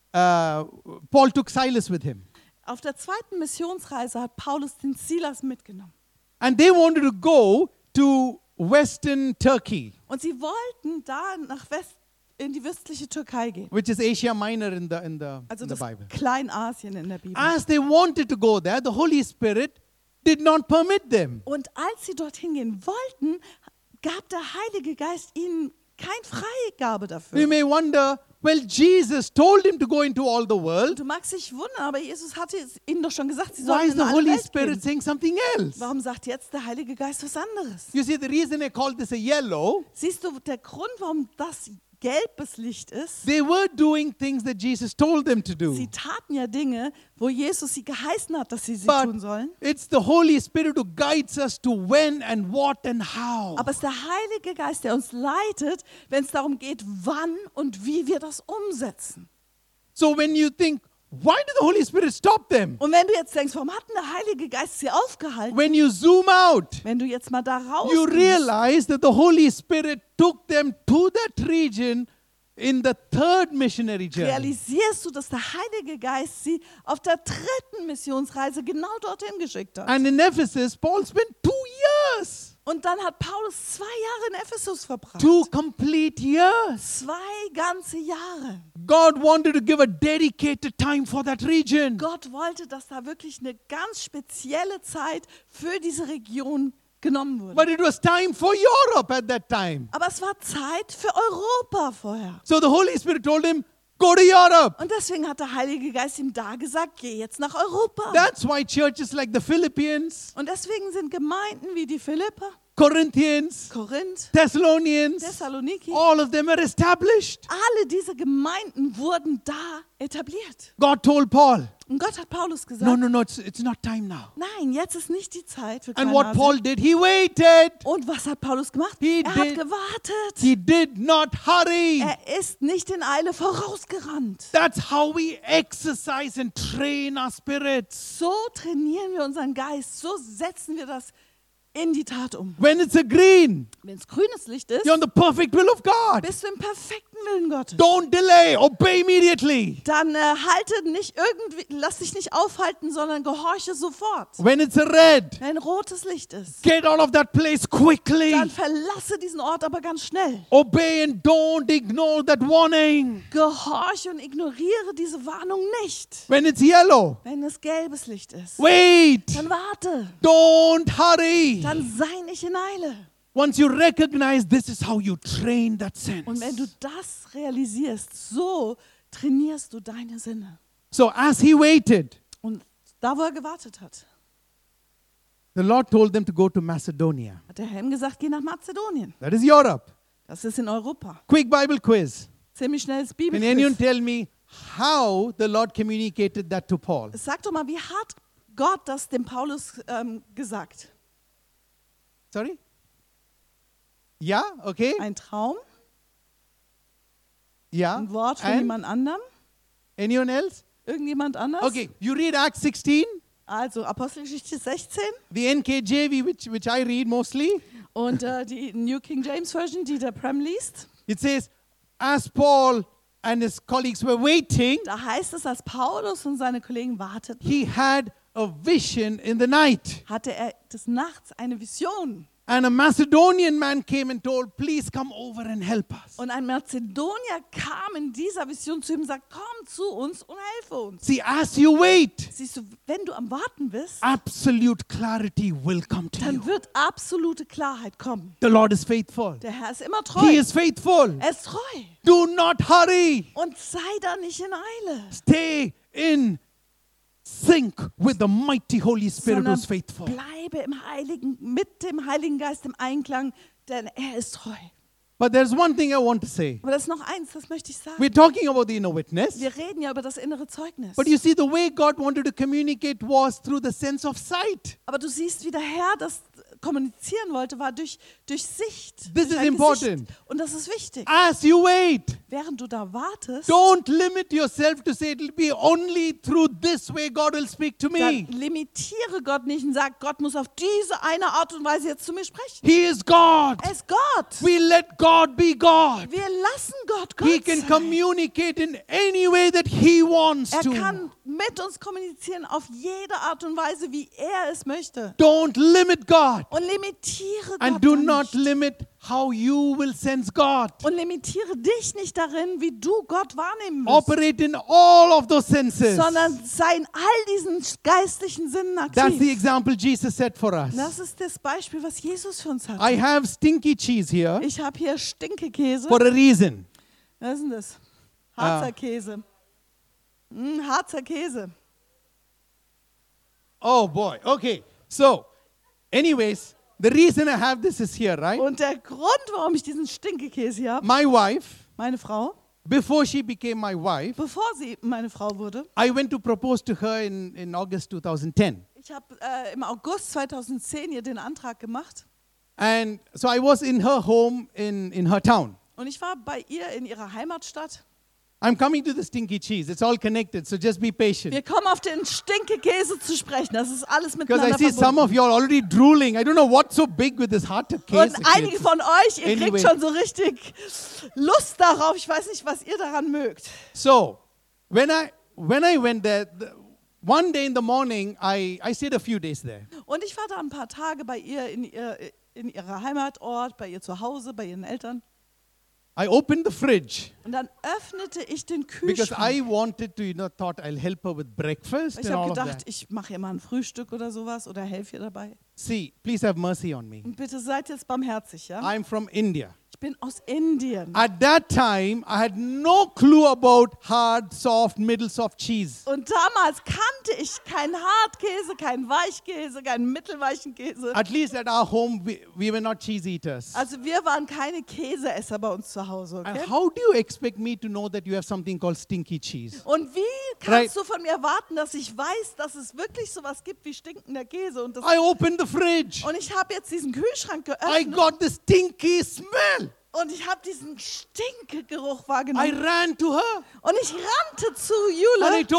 A: uh, Paul took Silas with him.
B: Auf der zweiten Missionsreise hat Paulus den Silas mitgenommen.
A: And they wanted to go to Western Turkey,
B: Und sie wollten da nach West in die westliche Türkei gehen.
A: which is Asia Minor in the, in the,
B: Also
A: in the
B: das
A: Bible.
B: Kleinasien in der Bibel.
A: As they wanted to go there, the Holy Spirit did not permit them.
B: Und als sie dorthin gehen wollten, gab der Heilige Geist ihnen keine Freigabe
A: You
B: dafür.
A: may wonder, well, Jesus told him to go into all the world.
B: Du magst dich wundern, aber Jesus hatte es ihnen doch schon gesagt, sie
A: Why
B: sollen
A: is
B: in
A: the
B: alle
A: Holy
B: Welt
A: Spirit
B: gehen.
A: saying something else?
B: Warum sagt jetzt der Heilige Geist was anderes?
A: You see, the reason I call this a yellow,
B: Siehst du, der Grund, warum das gelbes Licht ist,
A: they were doing things that Jesus told them to do.
B: sie taten ja Dinge, wo Jesus sie geheißen hat, dass sie sie
A: But
B: tun sollen.
A: it's the Holy Spirit who guides us to when and what and how.
B: Aber es ist der Heilige Geist, der uns leitet, wenn es darum geht, wann und wie wir das umsetzen.
A: So when you think, why did the Holy Spirit stop them?
B: Und wenn du jetzt denkst, warum hat denn der Heilige Geist sie aufgehalten?
A: When you zoom out,
B: Wenn du jetzt mal da raus
A: you realize that the Holy Spirit took them to that region in the third missionary journey.
B: realisierst du, dass der Heilige Geist sie auf der dritten Missionsreise genau dorthin geschickt hat.
A: And in Ephesus, Paul spent two years,
B: Und dann hat Paulus zwei Jahre in Ephesus verbracht.
A: two complete years.
B: Zwei ganze Jahre.
A: God wanted to give a dedicated time for that region.
B: Gott wollte, dass da wirklich eine ganz spezielle Zeit für diese Region genommen wurde.
A: But it was time for Europe at that time.
B: Aber es war Zeit für Europa vorher.
A: So the Holy Spirit told him, go to Europe.
B: Und deswegen hat der Heilige Geist ihm da gesagt, geh jetzt nach Europa.
A: That's why churches like the Philippines,
B: Und deswegen sind Gemeinden wie die Philipper,
A: Corinthians,
B: Korinth,
A: Thessalonians,
B: Thessaloniki,
A: all of them are established.
B: alle diese Gemeinden wurden da etabliert.
A: God told Paul,
B: Und Gott hat Paulus gesagt,
A: no, no, no, it's, it's not time now.
B: nein, jetzt ist nicht die Zeit für
A: And what
B: Kleinasien.
A: Paul did, he waited.
B: Und was hat Paulus gemacht?
A: He
B: er hat
A: did-
B: gewartet.
A: He did not hurry.
B: Er ist nicht in Eile vorausgerannt.
A: That's how we exercise and train our spirits.
B: So trainieren wir unseren Geist, so setzen wir das in die Tat um.
A: When it's a green,
B: Wenn es grünes Licht ist,
A: you're on the perfect will of God.
B: bist du im perfekten Willen Gottes.
A: Don't delay, obey immediately.
B: Dann äh, halte nicht irgendwie, lass dich nicht aufhalten, sondern gehorche sofort.
A: When it's a red,
B: Wenn rotes Licht ist,
A: get out of that place quickly.
B: dann verlasse diesen Ort aber ganz schnell.
A: Obey and don't ignore that warning.
B: Gehorche und ignoriere diese Warnung nicht.
A: When it's yellow,
B: Wenn es gelbes Licht ist,
A: wait.
B: dann warte.
A: Don't hurry.
B: Dann sei nicht in Eile.
A: Once you recognize this is how you train that sense.
B: Und wenn du das realisierst, so trainierst du deine Sinne.
A: So as he waited,
B: Und da, wo er gewartet hat,
A: the Lord told them to go to Macedonia.
B: hat der Herr ihm gesagt, geh nach Mazedonien.
A: That is Europe.
B: Das ist in Europa.
A: Quick Bible quiz.
B: Ziemlich schnelles
A: Can anyone
B: Bibelquiz.
A: tell me how the Lord communicated that to Paul?
B: Sag doch mal, wie hat Gott das dem Paulus ähm, gesagt?
A: Sorry? Yeah, okay.
B: Ein Traum?
A: Yeah.
B: Ein Wort von
A: And
B: jemand anderem?
A: anyone else?
B: Irgendjemand anders?
A: Okay, you read Acts sixteen,
B: Also Apostelgeschichte sechzehn
A: the N K J V, which, which I read mostly.
B: und äh, die New King James Version, die der Prem liest.
A: It says, as Paul and his colleagues were waiting,
B: Da heißt es, als Paulus und seine Kollegen warteten,
A: he had a vision in the night.
B: hatte er des Nachts eine Vision.
A: And a Macedonian man came and told, please come over and help us.
B: Und ein Mazedonier kam in dieser Vision zu ihm und sagt, komm zu uns und helfe uns.
A: See, as you wait,
B: Siehst du, wenn du am Warten bist,
A: absolute clarity will come to you.
B: dann wird absolute Klarheit kommen.
A: The Lord is faithful.
B: Der Herr ist immer treu.
A: He is faithful.
B: Er ist treu.
A: Do not hurry.
B: Und sei da nicht in Eile,
A: Stay in sync with the mighty Holy Spirit
B: sondern
A: who's faithful.
B: bleibe im Heiligen, mit dem Heiligen Geist im Einklang, denn er ist treu.
A: But there's one thing I want to say.
B: Aber das ist noch eins, das möchte ich sagen.
A: We're talking about the inner witness.
B: Wir reden ja über das innere Zeugnis.
A: But you see, the way God wanted to communicate was through the sense of sight.
B: Aber du siehst, wie der Herr das kommunizieren wollte, war durch, durch Sicht.
A: This
B: durch
A: is
B: ein
A: important.
B: Gesicht. Und das ist wichtig.
A: As you wait,
B: Während du da wartest,
A: don't limit yourself to say it'll be only through this way God will speak to
B: dann
A: me.
B: limitiere Gott nicht und sag, Gott muss auf diese eine Art und Weise jetzt zu mir sprechen.
A: He is God.
B: Er ist Gott.
A: We let God be God.
B: Wir lassen Gott Gott
A: He can
B: sein.
A: communicate in any way that He wants
B: Er
A: to.
B: kann mit uns kommunizieren auf jede Art und Weise, wie er es möchte.
A: Don't limit God.
B: Und limitiere
A: And
B: Gott
A: do
B: dann
A: not
B: nicht.
A: limit how you will sense God.
B: Und limitiere dich nicht darin, wie du Gott wahrnehmen wirst,
A: Operate in all of those senses.
B: sondern sei in all diesen geistlichen Sinnen
A: That's the
B: aktiv.
A: example Jesus set for us.
B: Das ist das Beispiel, was Jesus für uns hat.
A: I have stinky cheese here
B: Ich habe hier Stinkekäse.
A: for a reason.
B: Was ist denn das? Harzer Käse. Mm, Harzer Käse.
A: Oh boy. Okay. So, anyways, the reason I have this is here, right?
B: Und der Grund, warum ich diesen Stinkekäse hier habe,
A: My wife,
B: meine Frau,
A: before she became my wife,
B: bevor sie meine Frau wurde,
A: I went to propose to her in, in August twenty ten.
B: ich habe äh, im August zweitausendzehn ihr den Antrag gemacht.
A: And so I was in her home in, in her town.
B: Und ich war bei ihr in ihrer Heimatstadt.
A: I'm coming to the stinky cheese. It's all connected, so just be patient.
B: Wir kommen auf den Stinkekäse zu sprechen. Das ist alles
A: Because I
B: miteinander
A: see some
B: verbunden.
A: of you are already drooling. I don't know what's so big with this heart of case.
B: Und einige von euch, ihr
A: Anyway.
B: kriegt schon so richtig Lust darauf. Ich weiß nicht, was ihr daran mögt.
A: So, when I when I went there, the, one day in the morning, I, I stayed a few days there.
B: Und ich war da ein paar Tage bei ihr in, ihr in ihrer Heimatort, bei ihr zu Hause, bei ihren Eltern.
A: I opened the fridge
B: Und dann öffnete ich den
A: because
B: Kühlschrank.
A: I wanted to, you know, thought I'll help her with breakfast
B: Ich
A: and all
B: habe
A: of
B: gedacht,
A: that.
B: ich mache ihr mal ein Frühstück oder sowas oder helfe ihr dabei.
A: See, please have mercy on me.
B: Und bitte seid jetzt barmherzig, ja?
A: I'm from India.
B: Ich bin aus Indien.
A: At that time, I had no clue about hard, soft, middle soft cheese.
B: Und damals kannte ich keinen Hartkäse, keinen Weichkäse, keinen mittelweichen Käse.
A: At least at our home, we, we were not cheese eaters.
B: Also wir waren keine Käseesser bei uns zu Hause,
A: And
B: okay?
A: how do you expect me to know that you have something called stinky cheese?
B: Und wie kannst
A: Right.
B: du von mir erwarten, dass ich weiß, dass es wirklich sowas gibt wie stinkender Käse? Und, das
A: I opened the fridge.
B: und ich habe jetzt diesen Kühlschrank
A: I
B: geöffnet
A: got the stinky smell.
B: und ich habe diesen Stinkegeruch
A: I
B: wahrgenommen.
A: ran to her
B: Und ich rannte zu
A: and I
B: Jule
A: told,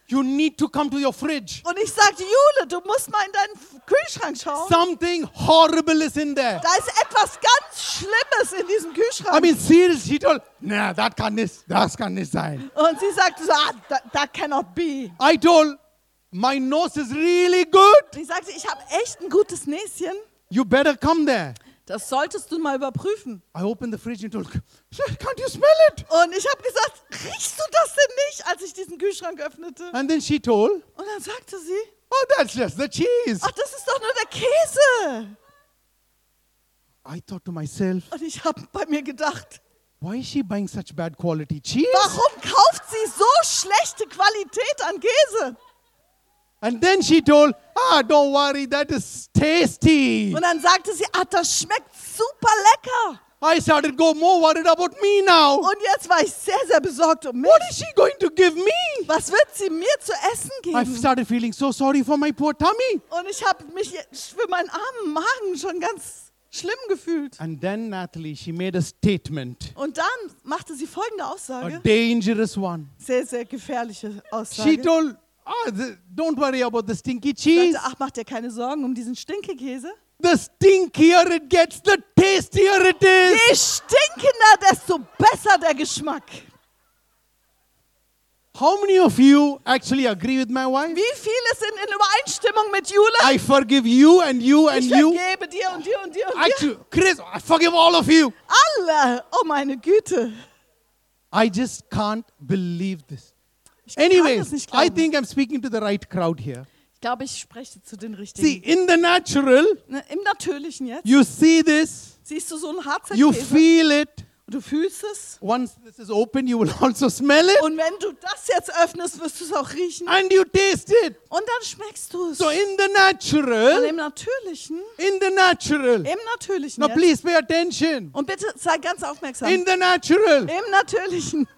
A: You need to come to your fridge.
B: Und ich sagte, Jule, du musst mal in deinen Kühlschrank schauen.
A: Something horrible is in there.
B: Da ist etwas ganz Schlimmes in diesem
A: I
B: Kühlschrank.
A: mean, seriously, she told, nah, that kann nicht, das kann nicht sein.
B: Und sie sagte so, ah, that, that cannot be.
A: I told, my nose is really good.
B: Und ich sagte, ich habe echt ein gutes Näschen.
A: You better come there.
B: Das solltest du mal überprüfen.
A: I opened the fridge and told, can't you smell it?
B: Und ich habe gesagt, riechst du das denn nicht, als ich diesen Kühlschrank öffnete?
A: And then she told,
B: Und dann sagte sie,
A: oh, that's just the cheese.
B: ach, das ist doch nur der Käse.
A: I thought to myself,
B: Und ich habe bei mir gedacht,
A: why is she buying such bad quality cheese?
B: warum kauft sie so schlechte Qualität an Käse?
A: And then she told, ah, don't worry, that is tasty.
B: Und dann sagte sie, ah, das schmeckt super lecker.
A: I started go more worried about me now.
B: Und jetzt war ich sehr, sehr besorgt um mich.
A: What is she going to give me?
B: Was wird sie mir zu essen
A: I
B: geben?
A: started feeling so sorry for my poor tummy.
B: Und ich habe mich für meinen armen Magen schon ganz schlimm gefühlt.
A: And then Natalie, she made a statement,
B: Und dann machte sie folgende
A: a
B: Aussage,
A: dangerous one.
B: sehr, sehr gefährliche
A: She
B: Aussage.
A: told, ah, the, don't worry about the stinky
B: Sie
A: cheese.
B: sagte, ach, mach dir keine Sorgen um diesen Stinkekäse.
A: The stinkier it gets, the tastier it is.
B: Je stinkender, desto besser der Geschmack.
A: How many of you actually agree with my wife?
B: Wie viele sind in Übereinstimmung mit Jule?
A: I forgive you and you and
B: Ich
A: you.
B: vergebe dir und dir und dir und dir.
A: Actually, Chris, I forgive all of you.
B: Alle. Oh, meine Güte.
A: I just can't believe this.
B: Ich kann
A: Anyways,
B: das nicht
A: I
B: glauben.
A: think I'm speaking to the right crowd here.
B: Ich glaube, ich spreche zu den
A: See,
B: Richtigen.
A: in the natural,
B: Ne, Im Natürlichen jetzt.
A: you see this,
B: Siehst du so einen Harzer
A: you
B: Käse?
A: feel it.
B: Du fühlst es.
A: Once this is open, you will also smell it
B: Und wenn du das jetzt öffnest, wirst du es auch riechen.
A: and you taste it.
B: Und dann schmeckst du es.
A: So in the
B: Und
A: natural,
B: im Natürlichen,
A: in the natural.
B: im Natürlichen
A: Now
B: jetzt.
A: please pay attention.
B: Und bitte sei ganz aufmerksam.
A: In the natural,
B: Im Natürlichen.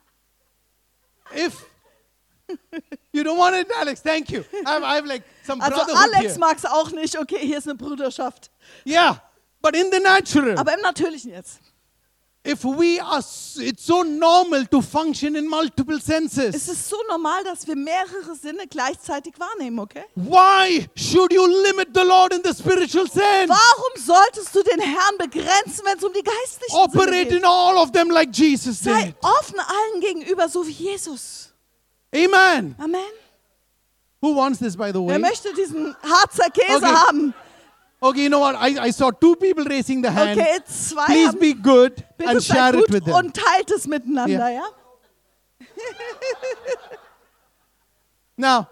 A: if you don't want it, Alex, thank you. I have, I have like some
B: Also
A: brotherhood
B: Alex
A: here.
B: mag es auch nicht. Okay, hier ist eine Brüderschaft.
A: Yeah, but in the natural,
B: Aber im Natürlichen jetzt.
A: if we are, s- it's so normal to function in multiple
B: Es
A: senses.
B: ist so normal, dass wir mehrere Sinne gleichzeitig wahrnehmen, okay?
A: Why should you limit the Lord in the spiritual sense?
B: Warum solltest du den Herrn begrenzen, wenn es um die geistlichen Sinne
A: Operate
B: geht?
A: in all of them like Jesus
B: Sei
A: did.
B: offen allen gegenüber, so wie Jesus.
A: Amen.
B: Amen.
A: Who wants this, by the
B: Wer
A: way?
B: möchte diesen Harzer Käse
A: Okay.
B: haben?
A: Okay, you know what? I, I saw two people raising the hand.
B: Okay, zwei
A: Please
B: haben.
A: be good
B: Bitte
A: and
B: seid
A: share it
B: gut
A: with them.
B: und teilt es miteinander,
A: Ja.
B: ja?
A: Now,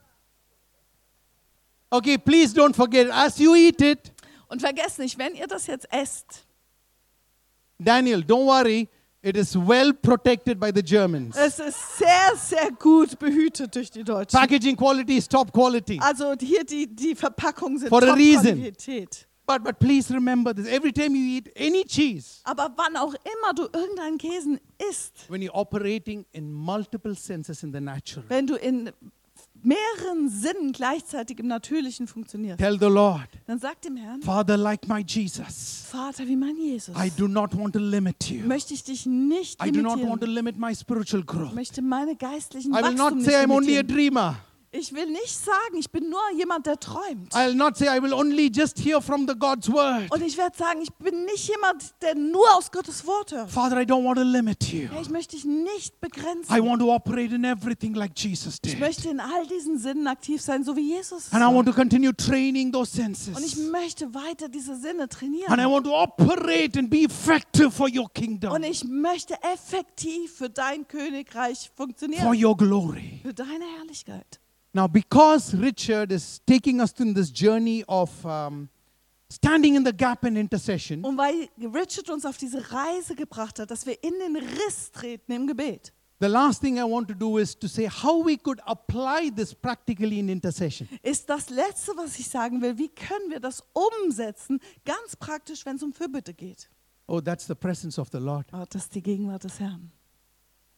A: okay, please don't forget, as you eat it,
B: Und vergesst nicht, wenn ihr das jetzt esst,
A: Daniel, don't worry, it is well protected by the Germans.
B: es ist sehr, sehr gut behütet durch die Deutschen.
A: Packaging quality is top quality.
B: Also hier die, die Verpackungen sind
A: For a reason.
B: Top-Qualität.
A: But, but please remember this, every time you eat any cheese,
B: Aber wann auch immer du irgendeinen Käse isst,
A: when you're operating in multiple senses in the natural,
B: wenn du in mehreren Sinnen gleichzeitig im Natürlichen funktionierst,
A: tell the Lord,
B: dann sag dem Herrn,
A: Father, like my Jesus,
B: Vater, wie mein Jesus,
A: I do not want to limit you.
B: möchte ich dich nicht
A: I do not want to
B: limitieren.
A: limit my spiritual
B: Ich
A: growth.
B: möchte meine geistlichen
A: I will
B: Wachstum
A: not
B: nicht
A: say I'm only a
B: limitieren.
A: dreamer.
B: Ich will nicht sagen, ich bin nur jemand, der träumt.
A: I'll not say I will only just hear from the God's word.
B: Und ich werde sagen, ich bin nicht jemand, der nur aus Gottes Wort hört.
A: Father, I don't want to limit you.
B: Ja, ich möchte dich nicht
A: I
B: begrenzen.
A: want to operate in everything like Jesus
B: Ich
A: did.
B: möchte in all diesen Sinnen aktiv sein, so wie Jesus es
A: And I want
B: war.
A: to continue training those
B: Und ich
A: senses.
B: möchte weiter diese Sinne
A: And I
B: trainieren.
A: want to operate and be effective for your kingdom,
B: Und ich möchte effektiv für dein Königreich
A: for
B: funktionieren.
A: your glory.
B: Für deine Herrlichkeit.
A: Now, because Richard is taking us in this journey of um, standing in the gap and intercession,
B: Und weil Richard uns auf diese Reise gebracht hat, dass wir in den Riss treten im Gebet,
A: the last thing I want to do is to say how we could apply this practically in intercession.
B: ist das Letzte, was ich sagen will, wie können wir das umsetzen, ganz praktisch, wenn es um Fürbitte geht.
A: Oh, that's the presence of the Lord.
B: Oh, das ist die Gegenwart des Herrn.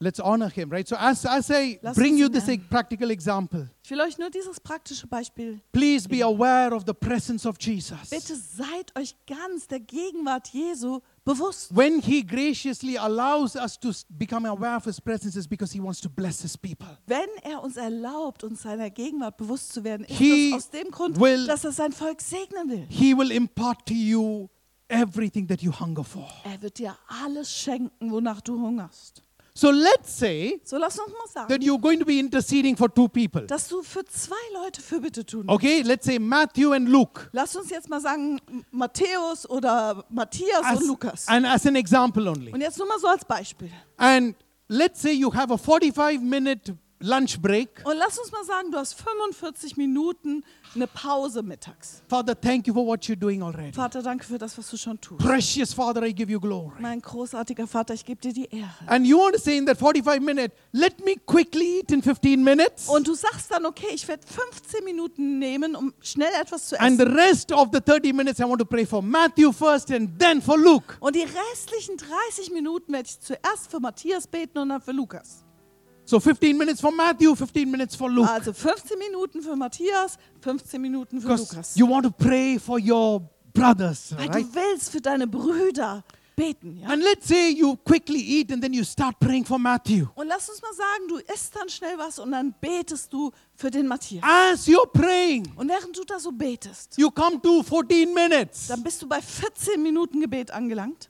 A: let's honor him, right? So as, as I
B: Lass
A: bring
B: uns
A: you
B: ihn
A: this
B: ehren.
A: practical example,
B: Ich will euch nur dieses praktische Beispiel.
A: please be aware of the presence of Jesus.
B: Bitte seid euch ganz der Gegenwart Jesu bewusst.
A: When he graciously allows us to s- become aware of his presence, is because he wants to bless his people.
B: Wenn er uns erlaubt, uns seiner Gegenwart bewusst zu werden, ist
A: He
B: das aus dem Grund,
A: will-
B: dass er sein Volk segnen will.
A: He will impart to you everything that you hunger for.
B: Er wird dir alles schenken, wonach du hungerst.
A: So let's say
B: So lass uns mal sagen,
A: that you're going to be interceding for two people.
B: dass du für zwei Leute Fürbitte tun willst.
A: Okay, let's say Matthew and Luke.
B: Lass uns jetzt mal sagen, M- Matthäus oder Matthias
A: As,
B: und Lukas.
A: and as an example only.
B: Und jetzt nur mal so als Beispiel.
A: And let's say you have a forty-five minute lunch break.
B: Und lass uns mal sagen, du hast fünfundvierzig Minuten eine Pause mittags.
A: Father, thank you for what you're doing already.
B: Vater, danke für das, was du schon tust.
A: Precious Father, I give you glory.
B: Mein großartiger Vater, ich gebe dir die Ehre.
A: And you want to say in that forty-five minute, let me quickly eat in fifteen minutes.
B: Und du sagst dann, okay, ich werde fünfzehn Minuten nehmen, um schnell etwas zu
A: And the
B: essen.
A: rest of the thirty minutes, I want to pray for Matthew first and then for Luke.
B: Und die restlichen dreißig Minuten werde ich zuerst für Matthias beten und dann für Lukas.
A: So fifteen minutes for Matthew, fifteen minutes for Luke.
B: Also fünfzehn Minuten für Matthias, fünfzehn Minuten für
A: Because
B: Lukas.
A: you want to pray for your brothers,
B: Weil
A: right?
B: du willst für deine Brüder beten. Ja?
A: And let's say you quickly eat and then you start praying for Matthew.
B: Und lass uns mal sagen, du isst dann schnell was und dann betest du für den Matthias.
A: As you're praying,
B: Und während du da so betest,
A: you come to fourteen minutes.
B: dann bist du bei vierzehn Minuten Gebet angelangt.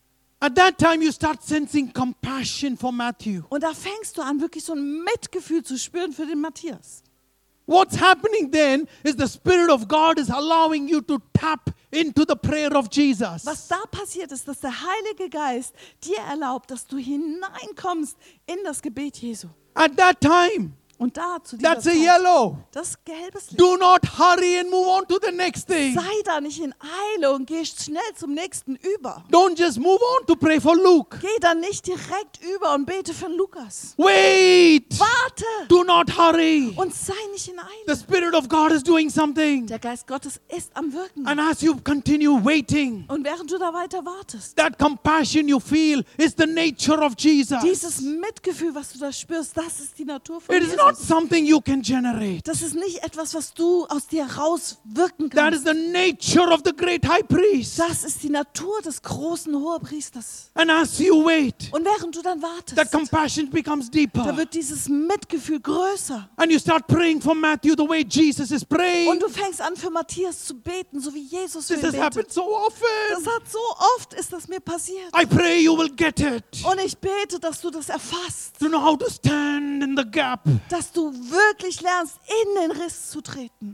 A: At that time, you start sensing compassion for Matthew.
B: Und da fängst du an, wirklich so ein Mitgefühl zu spüren für den Matthias.
A: What's happening then is the Spirit of God is allowing you to tap into the prayer of Jesus.
B: Was da passiert ist, dass der Heilige Geist dir erlaubt, dass du hineinkommst in das Gebet Jesu.
A: At that time,
B: Und da zu dieser
A: that's a
B: Zeit,
A: yellow.
B: das gelbes Licht.
A: Do not hurry and move on to the next thing.
B: Sei da nicht in Eile und geh schnell zum nächsten über.
A: Don't just move on to pray for Luke.
B: Geh dann nicht direkt über und bete für Lukas.
A: Wait.
B: Warte
A: Do not hurry.
B: und sei nicht in
A: The
B: Eile.
A: Spirit of God is doing something.
B: Der Geist Gottes ist am Wirken.
A: And as you continue waiting,
B: Und während du da weiter wartest,
A: that compassion you feel is the nature of Jesus.
B: dieses Mitgefühl, was du da spürst, das ist die Natur von
A: It is not
B: Jesus.
A: something you can generate.
B: Das ist nicht etwas, was du aus dir rauswirken
A: That is
B: kannst.
A: the nature of the great high priest.
B: Das ist die Natur des großen Hohepriesters.
A: And as you wait,
B: Und während du dann
A: that
B: wartest,
A: compassion becomes
B: da
A: deeper.
B: wird dieses Mitgefühl größer.
A: And you start praying for Matthew the way Jesus is
B: Und
A: praying.
B: du fängst an, für Matthias zu beten, so wie Jesus für
A: This
B: ihn
A: has happened
B: betet.
A: so
B: Das
A: often.
B: hat so oft, ist das mir passiert.
A: I pray you will get it.
B: Und ich bete, dass du das erfasst.
A: To know how to stand in the gap.
B: Dass du wirklich lernst, in den Riss zu treten.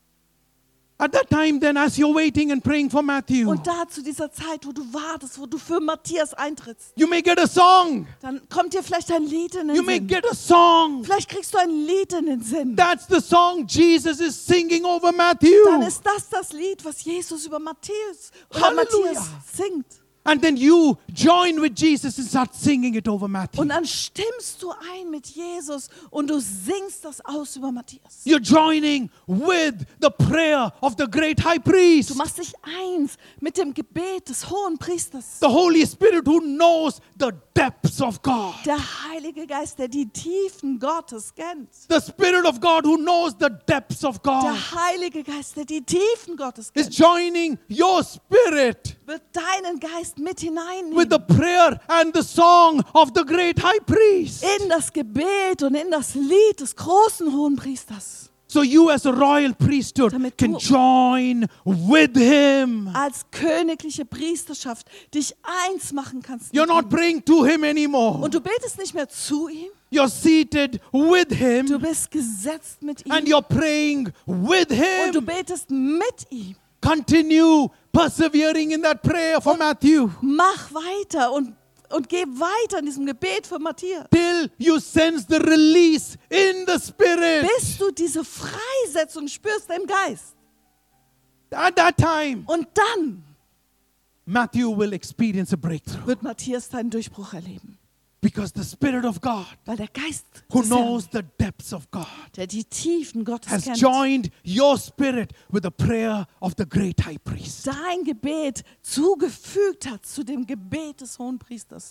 A: At that time, then, as you're waiting and praying for Matthew,
B: Und da zu dieser Zeit, wo du wartest, wo du für Matthias eintrittst,
A: you may get a song.
B: dann kommt dir vielleicht ein Lied in
A: You
B: den
A: may
B: Sinn.
A: get a song.
B: Vielleicht kriegst du ein Lied in den Sinn.
A: That's the song Jesus is singing over
B: Dann
A: Matthew.
B: ist das das Lied, was Jesus über Matthäus oder
A: Halleluja.
B: Matthias singt.
A: And then you join with Jesus and start singing it over Matthew.
B: Und dann stimmst du ein mit Jesus und du singst das aus über Matthias.
A: You're joining with the prayer of the great high priest,
B: Du machst dich eins mit dem Gebet des hohen Priesters.
A: the Holy Spirit who knows the depths of God,
B: Der Heilige Geist, der die Tiefen Gottes kennt.
A: the Spirit of God who knows the depths of God,
B: Der Heilige Geist, der die Tiefen Gottes
A: is
B: kennt,
A: joining your spirit
B: wird deinen Geist mit
A: with
B: hineinnehmen
A: the prayer and the song of the great high priest.
B: in das Gebet und in das Lied des großen hohen Priesters.
A: So you as a royal priesthood
B: Damit
A: can
B: du-
A: join with him.
B: Als königliche Priesterschaft dich eins machen kannst.
A: You're
B: mit
A: not
B: ihm.
A: praying to him anymore.
B: Und du betest nicht mehr zu ihm,
A: You're seated with
B: du
A: him
B: bist gesetzt mit ihm
A: and you're praying with
B: und du
A: him.
B: betest mit ihm.
A: Continue persevering in that prayer for Matthew
B: Mach weiter und, und geh weiter in diesem Gebet für Matthias.
A: till you sense the release in the spirit.
B: Bis du diese Freisetzung spürst im Geist.
A: At that time,
B: Und dann
A: Matthew will experience a breakthrough
B: wird Matthias deinen Durchbruch erleben.
A: because the Spirit of God,
B: Weil der Geist,
A: who
B: des Herrn,
A: knows the depths of God,
B: der die Tiefen Gottes
A: has
B: kennt,
A: joined your spirit with the prayer of the great high priest.
B: dein Gebet zugefügt hat zu dem Gebet des Hohenpriesters.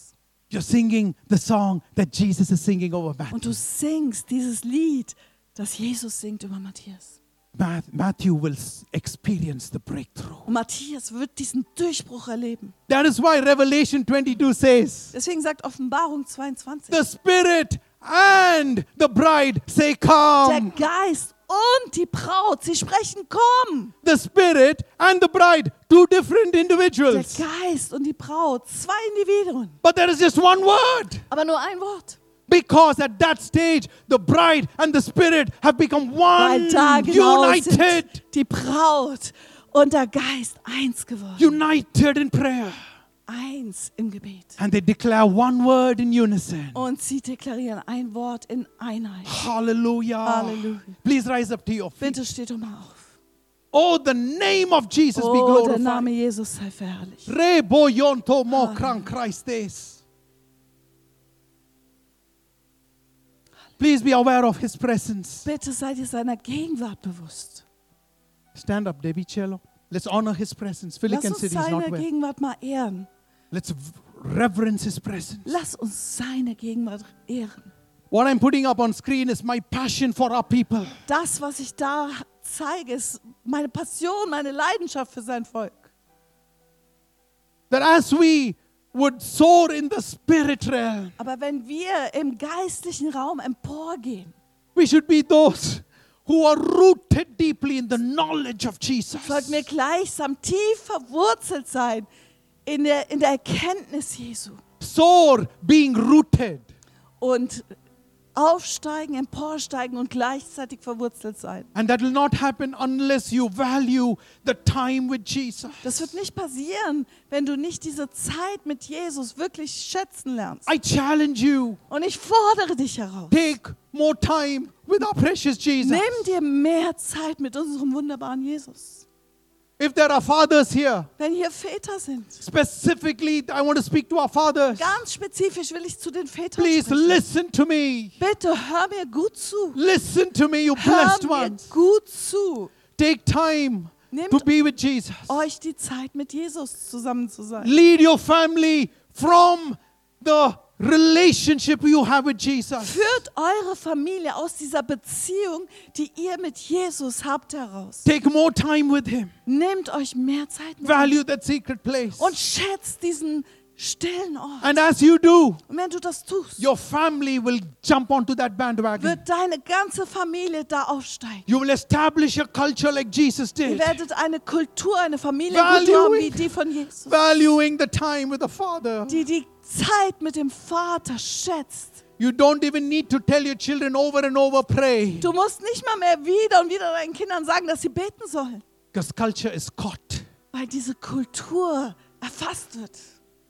A: You're singing the song that Jesus is singing over
B: Und
A: Matthew.
B: du singst dieses Lied, das Jesus singt über Matthias.
A: Ma- Matthew will s- experience the breakthrough.
B: Und Matthias wird diesen Durchbruch erleben.
A: That is why Revelation twenty-two says,
B: Deswegen sagt Offenbarung zweiundzwanzig,
A: the Spirit and the bride say,
B: der
A: come.
B: Geist und die Braut, sie sprechen, komm.
A: The Spirit and the bride, two different
B: Der
A: individuals.
B: Geist und die Braut, zwei Individuen,
A: But there is just one word.
B: aber nur ein Wort.
A: Because at that stage, the bride and the Spirit have become one,
B: Weil da genau
A: united,
B: sind die Braut und der Geist eins geworden.
A: united in prayer.
B: Eins im Gebet.
A: And they declare one word in unison.
B: Und sie deklarieren ein Wort in Einheit.
A: Hallelujah.
B: Halleluja.
A: Please rise up to your feet.
B: Bitte steht doch mal auf.
A: Oh, the name of Jesus be
B: Oh, der
A: glorified.
B: Name Jesus sei verherrlicht.
A: Re boyonto mo
B: Halleluja.
A: kran Christes. Please be aware of his presence.
B: Bitte seid ihr seiner Gegenwart bewusst.
A: Stand up, Debbie Cello. Let's honor his presence. Philip
B: Lass
A: can
B: uns
A: sit, he's
B: seine
A: not well.
B: Gegenwart mal ehren.
A: Let's v- reverence his presence.
B: Lass uns seine Gegenwart ehren.
A: What I'm putting up on screen is my passion for our people.
B: Das, was ich da zeige, ist meine Passion, meine Leidenschaft für sein Volk.
A: That as we would soar in the spirit realm,
B: Aber wenn wir im geistlichen Raum emporgehen,
A: we should be those who are rooted deeply in the knowledge of Jesus.
B: sollten wir gleichsam tief verwurzelt sein in der, in der Erkenntnis Jesu.
A: Soar being rooted.
B: Und aufsteigen, emporsteigen und gleichzeitig verwurzelt sein.
A: And that will not happen unless you value the time with Jesus.
B: Das wird nicht passieren, wenn du nicht diese Zeit mit Jesus wirklich schätzen lernst.
A: I challenge you,
B: Und ich fordere dich heraus.
A: take more time with our precious Jesus.
B: Nimm dir mehr Zeit mit unserem wunderbaren Jesus.
A: If there are fathers here,
B: Wenn hier Väter sind,
A: specifically, I want to speak to our fathers.
B: ganz spezifisch will ich zu den Vätern
A: Please
B: sprechen.
A: listen to me.
B: Bitte hör mir gut zu.
A: Listen to me, you
B: Hör
A: blessed
B: mir
A: ones.
B: gut zu.
A: Take time
B: Nehmt
A: to be with Jesus.
B: euch die Zeit, mit Jesus zusammen zu sein.
A: Lead your family from the relationship you have with Jesus.
B: Führt eure Familie aus dieser Beziehung, die ihr mit Jesus habt, heraus.
A: Take more time with Him.
B: Nehmt euch mehr Zeit mit ihm
A: Value that secret place.
B: und schätzt diesen stillen Ort.
A: And as you do,
B: Und wenn du das tust,
A: your family will jump onto that bandwagon.
B: wird deine ganze Familie da aufsteigen.
A: You will establish a culture like Jesus
B: Ihr
A: did,
B: werdet eine Kultur, eine Familie
A: Valuing-
B: haben wie die von Jesus,
A: valuing the time with the Father.
B: die die Zeit mit dem Vater schätzt.
A: You don't even need to tell your children over and over, pray.
B: Du musst nicht mal mehr wieder und wieder deinen Kindern sagen, dass sie beten sollen,
A: Because culture is caught.
B: weil diese Kultur erfasst wird.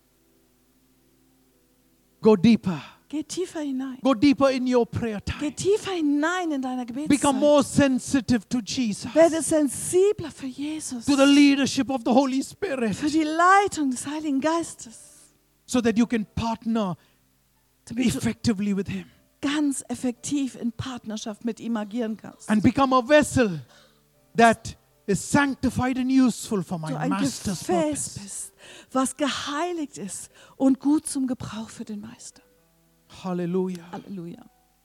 A: Go deeper.
B: Geh tiefer hinein.
A: Go deeper in your prayer
B: Geh
A: time.
B: tiefer hinein in deiner
A: Become
B: Gebetszeit.
A: more sensitive to Jesus,
B: Werde sensibler für Jesus,
A: to the leadership of the Holy Spirit,
B: für die Leitung des Heiligen Geistes,
A: so that you can partner
B: damit du
A: effectively with Him
B: ganz effektiv in Partnerschaft mit ihm agieren kannst.
A: and become a vessel that is sanctified and useful for my
B: Du ein
A: Master's
B: Gefäß
A: purpose.
B: bist, was geheiligt ist und gut zum Gebrauch für den Meister.
A: Hallelujah.
B: Halleluja.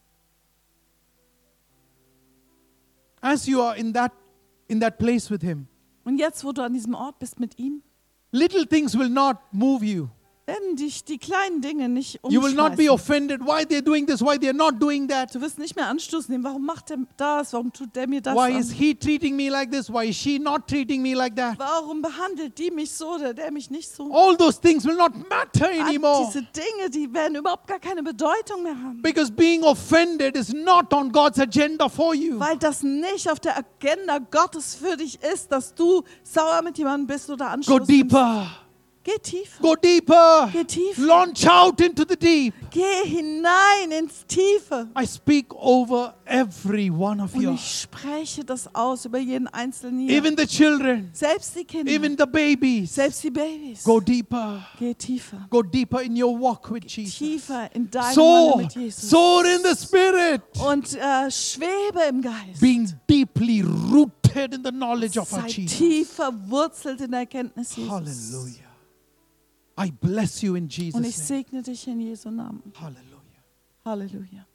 A: As you are in that in that place with Him,
B: Und jetzt, wo du an diesem Ort bist mit ihm,
A: little things will not move you.
B: werden dich die kleinen Dinge nicht
A: You will not be
B: umschmeißen.
A: offended why they're doing this, why they're not doing that.
B: Du wirst nicht mehr Anstoß nehmen. Warum macht er das? Warum tut der mir das
A: Why is
B: an?
A: he treating me like this? Why is she not treating me like that?
B: Warum behandelt die mich so oder der mich nicht so?
A: All those things will not matter
B: All
A: anymore.
B: diese Dinge, die werden überhaupt gar keine Bedeutung mehr haben.
A: Because being offended is not on God's agenda for you.
B: Weil das nicht auf der Agenda Gottes für dich ist, dass du sauer mit jemandem bist oder
A: Go
B: Anstoß nimmst.
A: deeper.
B: Geh tiefer.
A: Go deeper.
B: Geh tiefer.
A: Launch out into the deep.
B: Geh hinein ins Tiefe.
A: I speak over every one of
B: Und
A: you.
B: ich spreche das aus über jeden Einzelnen hier.
A: Even the children,
B: Selbst die Kinder,
A: even the babies.
B: selbst die Babys.
A: Go deeper.
B: Geh tiefer.
A: Go deeper in your walk with Jesus.
B: Tiefer in deinem
A: Soar,
B: Wandel mit Jesus.
A: soar in the Spirit.
B: Und äh, schwebe im Geist.
A: Being deeply rooted in the knowledge of our
B: Sei
A: Jesus.
B: tief verwurzelt in der Erkenntnis Jesus.
A: Hallelujah. I bless you in Jesus'
B: Und ich
A: name.
B: segne dich in Jesu Namen.
A: Hallelujah.
B: Halleluja.